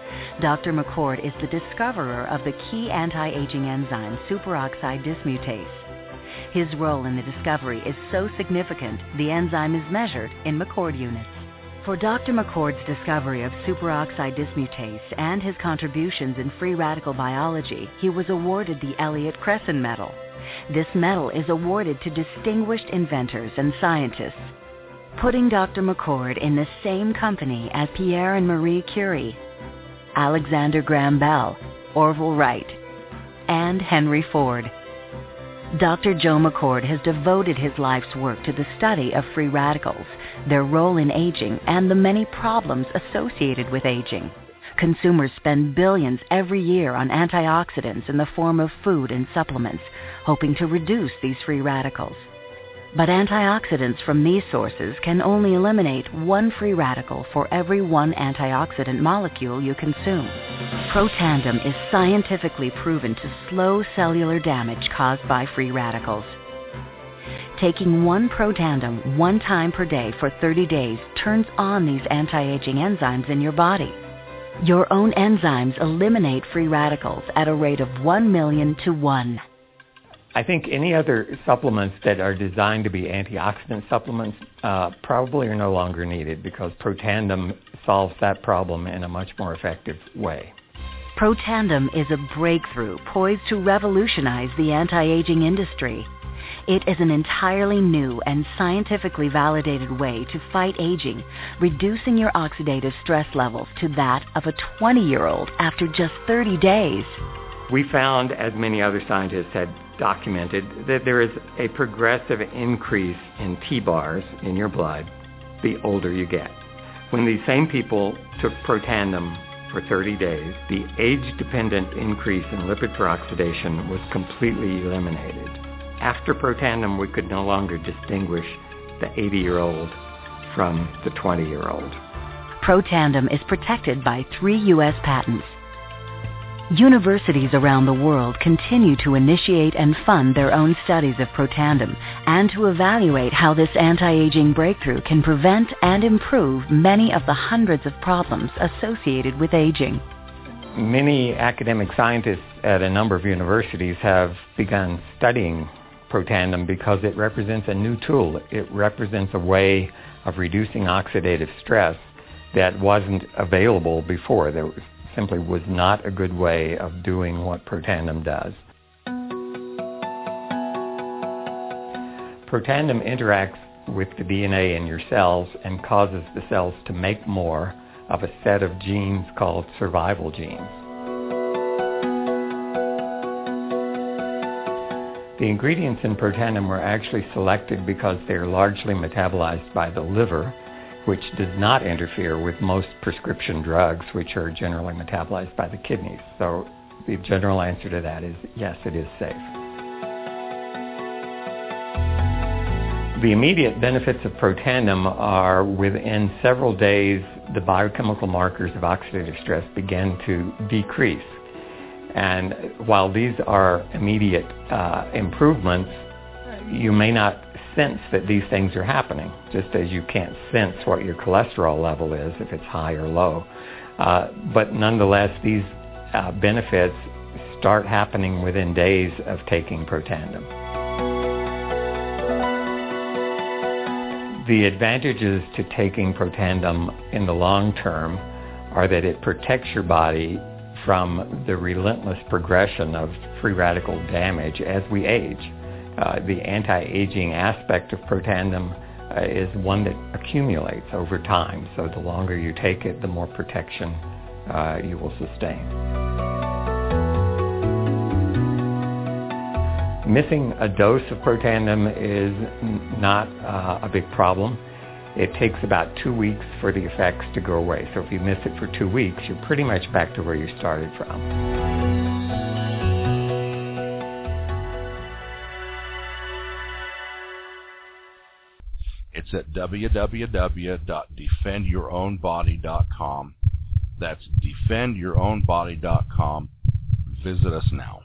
S16: Dr. McCord is the discoverer of the key anti-aging enzyme superoxide dismutase. His role in the discovery is so significant, the enzyme is measured in McCord units. For Dr. McCord's discovery of superoxide dismutase and his contributions in free radical biology, he was awarded the Elliott Cresson Medal. This medal is awarded to distinguished inventors and scientists, putting Dr. McCord in the same company as Pierre and Marie Curie, Alexander Graham Bell, Orville Wright, and Henry Ford. Dr. Joe McCord has devoted his life's work to the study of free radicals, their role in aging, and the many problems associated with aging. Consumers spend billions every year on antioxidants in the form of food and supplements, hoping to reduce these free radicals. But antioxidants from these sources can only eliminate one free radical for every one antioxidant molecule you consume. Protandim is scientifically proven to slow cellular damage caused by free radicals. Taking one Protandim 1 time per day for 30 days turns on these anti-aging enzymes in your body. Your own enzymes eliminate free radicals at a rate of 1 million to 1.
S11: I think any other supplements that are designed to be antioxidant supplements probably are no longer needed because Protandim solves that problem in a much more effective way.
S16: Protandim is a breakthrough poised to revolutionize the anti-aging industry. It is an entirely new and scientifically validated way to fight aging, reducing your oxidative stress levels to that of a 20-year-old after just 30 days.
S11: We found, as many other scientists had documented, that there is a progressive increase in T-bars in your blood the older you get. When these same people took Protandim for 30 days, the age-dependent increase in lipid peroxidation was completely eliminated. After Protandim, we could no longer distinguish the 80-year-old from the 20-year-old.
S16: Protandim is protected by 3 U.S. patents. Universities around the world continue to initiate and fund their own studies of Protandim and to evaluate how this anti-aging breakthrough can prevent and improve many of the hundreds of problems associated with aging.
S11: Many academic scientists at a number of universities have begun studying Protandim because it represents a new tool. It represents a way of reducing oxidative stress that wasn't available before. There simply was not a good way of doing what Protandim does. Protandim interacts with the DNA in your cells and causes the cells to make more of a set of genes called survival genes. The ingredients in Protandim were actually selected because they are largely metabolized by the liver, which does not interfere with most prescription drugs, which are generally metabolized by the kidneys. So the general answer to that is yes, it is safe. The immediate benefits of Protandim are within several days, the biochemical markers of oxidative stress begin to decrease. And while these are immediate improvements, you may not sense that these things are happening, just as you can't sense what your cholesterol level is if it's high or low. But nonetheless, these benefits start happening within days of taking Protandim. The advantages to taking Protandim in the long term are that it protects your body from the relentless progression of free radical damage as we age. The anti-aging aspect of Protandim is one that accumulates over time. So the longer you take it, the more protection you will sustain. Missing a dose of Protandim is not a big problem. It takes about 2 weeks for the effects to go away. So if you miss it for 2 weeks, you're pretty much back to where you started from.
S2: It's at www.defendyourownbody.com. That's defendyourownbody.com. Visit us now.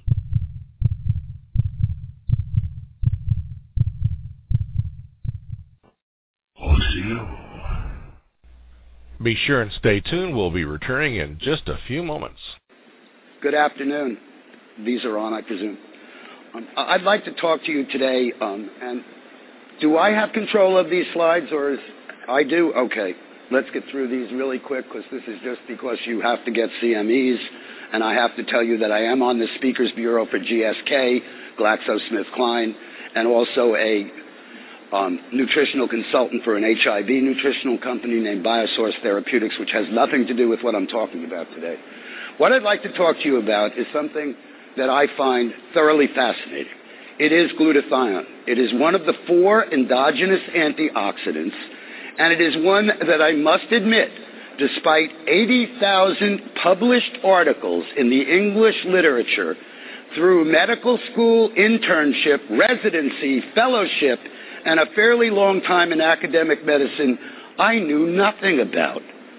S2: Be sure and stay tuned. We'll be returning in just a few moments.
S17: Good afternoon. These are on, I presume. I'd like to talk to you today, and do I have control of these slides, or is I do? Okay. Let's get through these really quick, because this is just because you have to get CMEs, and I have to tell you that I am on the Speakers Bureau for GSK, GlaxoSmithKline, and also a nutritional consultant for an HIV nutritional company named Biosource Therapeutics, which has nothing to do with what I'm talking about today. What I'd like to talk to you about is something that I find thoroughly fascinating. It is glutathione. It is one of the 4 endogenous antioxidants, and it is one that I must admit, despite 80,000 published articles in the English literature, through medical school, internship, residency, fellowship, and a fairly long time in academic medicine, I knew nothing about.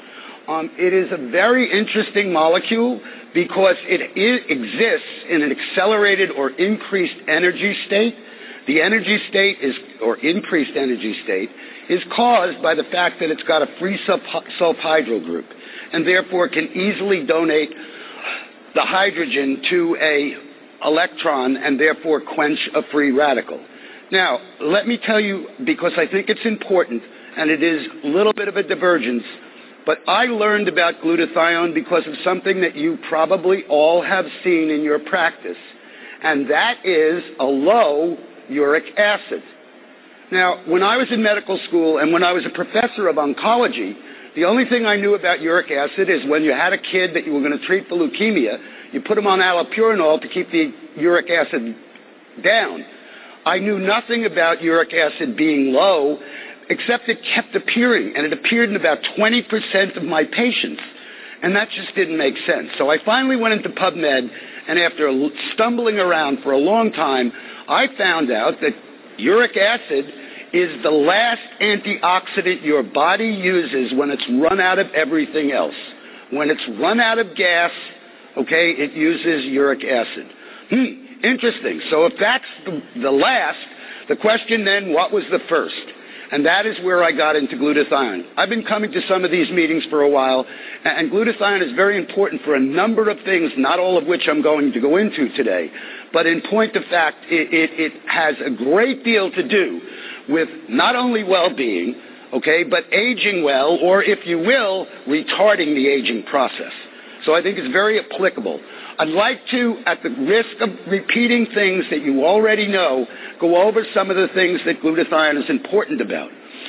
S17: It is a very interesting molecule because it exists in an accelerated or increased energy state. The energy state or increased energy state is caused by the fact that it's got a free sulfhydryl group, and therefore can easily donate the hydrogen to a electron and therefore quench a free radical. Now, let me tell you, because I think it's important, and it is a little bit of a divergence, but I learned about glutathione because of something that you probably all have seen in your practice, and that is a low uric acid. Now, when I was in medical school and when I was a professor of oncology, the only thing I knew about uric acid is when you had a kid that you were going to treat for leukemia, you put him on allopurinol to keep the uric acid down. I knew nothing about uric acid being low, except it kept appearing, and it appeared in about 20% of my patients, and that just didn't make sense. So I finally went into PubMed, and after stumbling around for a long time, I found out that uric acid is the last antioxidant your body uses when it's run out of everything else. When it's run out of gas, okay, it uses uric acid. Interesting. So if that's the last, the question then, what was the first? And that is where I got into glutathione. I've been coming to some of these meetings for a while, and glutathione is very important for a number of things, not all of which I'm going to go into today. But in point of fact, it has a great deal to do with not only well-being, okay, but aging well, or if you will, retarding the aging process. So I think it's very applicable. I'd like to, at the risk of repeating things that you already know, go over some of the things that glutathione is important about.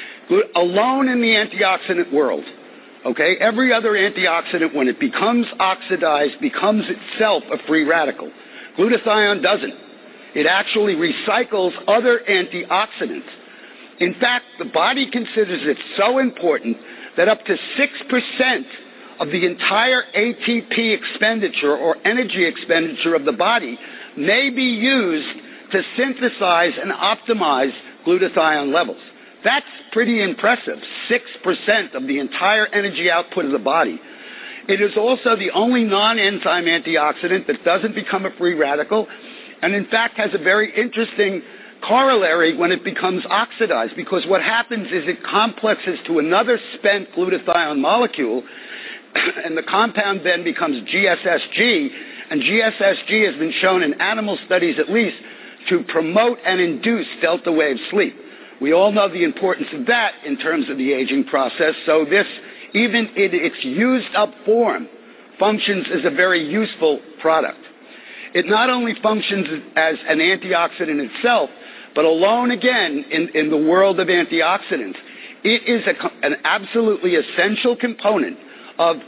S17: Alone in the antioxidant world, okay, every other antioxidant, when it becomes oxidized, becomes itself a free radical. Glutathione doesn't. It actually recycles other antioxidants. In fact, the body considers it so important that up to 6% of the entire ATP expenditure or energy expenditure of the body may be used to synthesize and optimize glutathione levels. That's pretty impressive, 6% of the entire energy output of the body. It is also the only non-enzyme antioxidant that doesn't become a free radical, and in fact has a very interesting corollary when it becomes oxidized, because what happens is it complexes to another spent glutathione molecule, and the compound then becomes GSSG, and GSSG has been shown in animal studies at least to promote and induce delta wave sleep. We all know the importance of that in terms of the aging process, so this, even in its used up form, functions as a very useful product. It not only functions as an antioxidant itself, but alone again in the world of antioxidants, it is an absolutely essential component of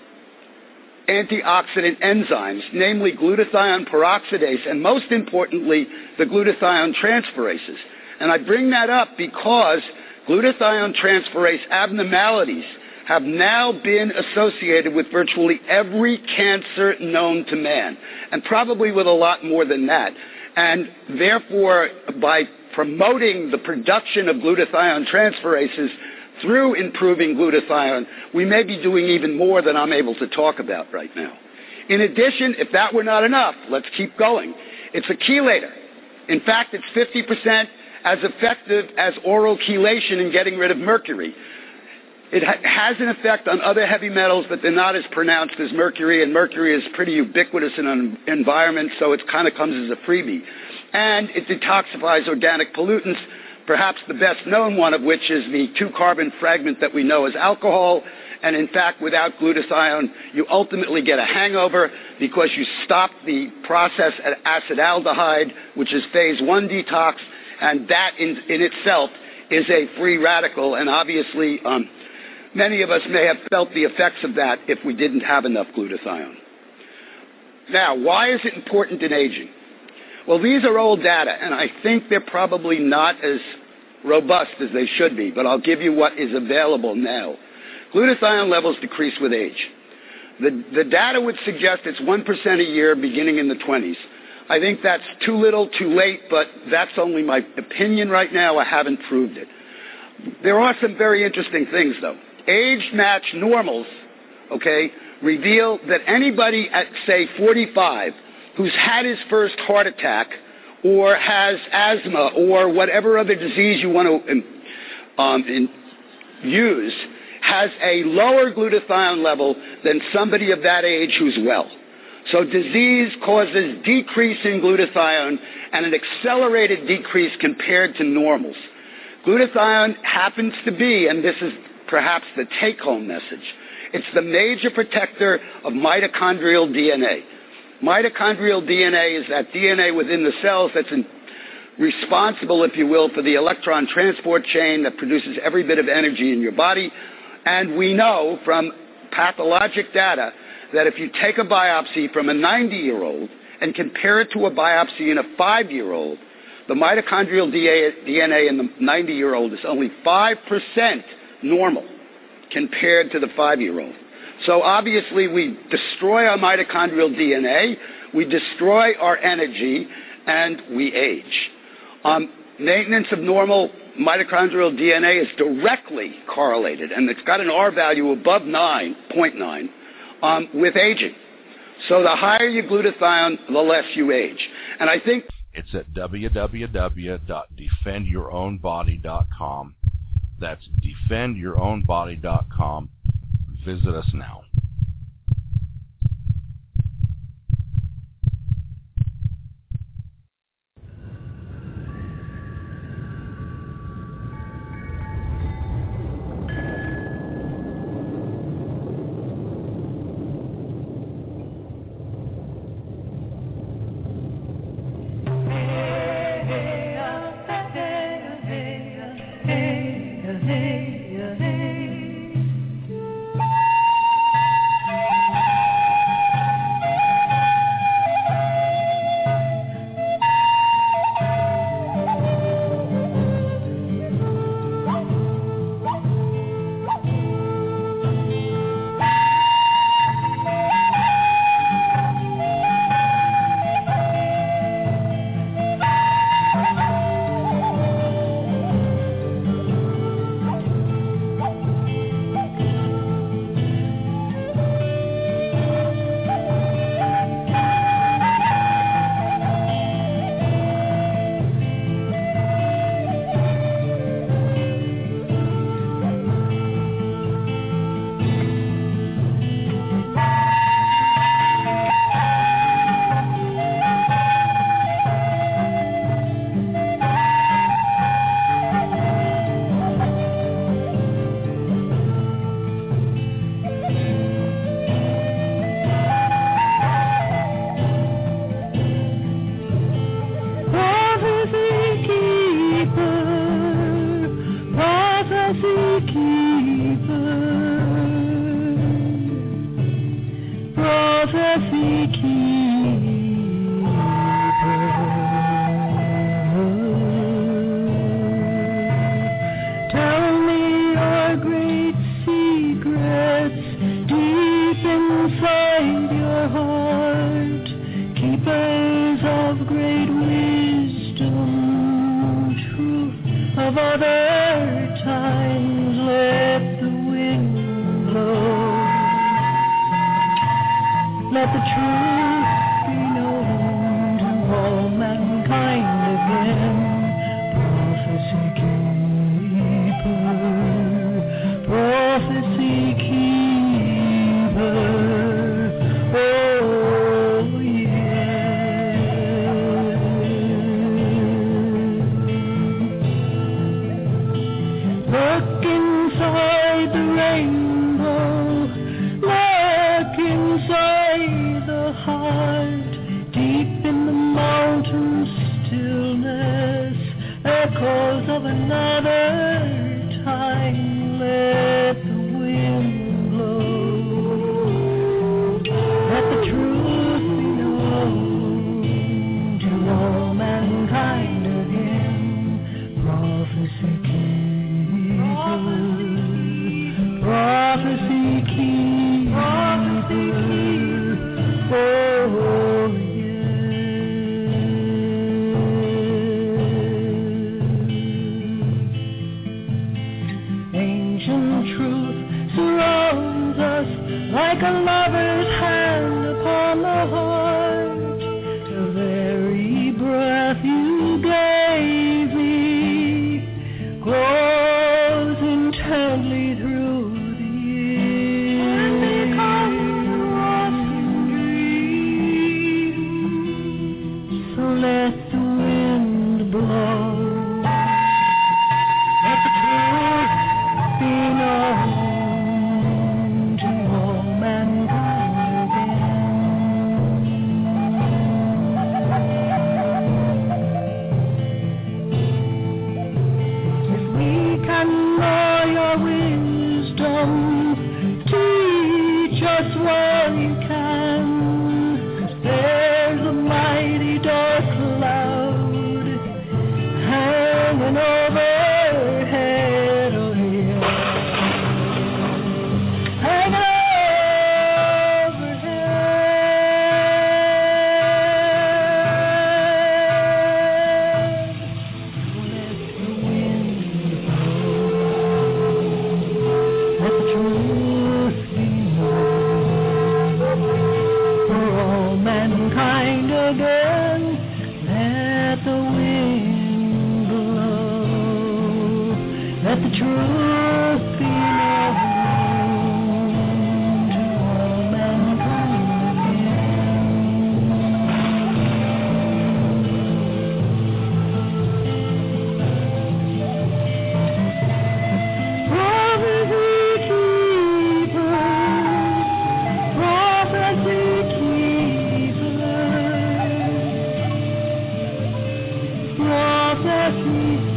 S17: antioxidant enzymes, namely glutathione peroxidase, and most importantly, the glutathione transferases. And I bring that up because glutathione transferase abnormalities have now been associated with virtually every cancer known to man, and probably with a lot more than that. And therefore, by promoting the production of glutathione transferases through improving glutathione, we may be doing even more than I'm able to talk about right now. In addition, if that were not enough, let's keep going. It's a chelator. In fact, it's 50% as effective as oral chelation in getting rid of mercury. It has an effect on other heavy metals, but they're not as pronounced as mercury, and mercury is pretty ubiquitous in an environment, so it kind of comes as a freebie. And it detoxifies organic pollutants, perhaps the best known one of which is the 2-carbon fragment that we know as alcohol. And in fact, without glutathione, you ultimately get a hangover because you stop the process at acetaldehyde, which is phase 1 detox, and that in itself is a free radical. And obviously, many of us may have felt the effects of that if we didn't have enough glutathione. Now, why is it important in aging? Well, these are old data, and I think they're probably not as robust as they should be, but I'll give you what is available now. Glutathione levels decrease with age. The data would suggest it's 1% a year beginning in the 20s. I think that's too little, too late, but that's only my opinion right now. I haven't proved it. There are some very interesting things, though. Age-matched normals, reveal that anybody at, say, 45 who's had his first heart attack or has asthma or whatever other disease you want to use has a lower glutathione level than somebody of that age who's well. So disease causes decrease in glutathione and an accelerated decrease compared to normals. Glutathione happens to be, and this is perhaps the take-home message, it's the major protector of mitochondrial DNA. Mitochondrial DNA is that DNA within the cells that's responsible, if you will, for the electron transport chain that produces every bit of energy in your body. And we know from pathologic data that if you take a biopsy from a 90-year-old and compare it to a biopsy in a 5-year-old, the mitochondrial DNA in the 90-year-old is only 5% normal compared to the 5-year-old. So obviously we destroy our mitochondrial DNA, we destroy our energy, and we age. Maintenance of normal mitochondrial DNA is directly correlated, and it's got an R value above 9.9 with aging. So the higher your glutathione, the less you age. And I think
S2: it's at www.defendyourownbody.com. That's defendyourownbody.com. Visit us now.
S18: echoes of another time. Let the wind blow. Let the truth be known to all mankind again. Prophecy keeper. Prophecy keeper. Oh, like a lover's hand upon the heart, the very breath you gave me grows intently through the years and becomes lost in dreams. So let the wind blow, let the truth be known. Teach us what you can. There's a mighty dark cloud hanging overhead, oh yeah, hanging mankind again. Let the wind blow. Let the truth be known to all mankind again. Prophecy keeper. Prophecy keeper. Prophecy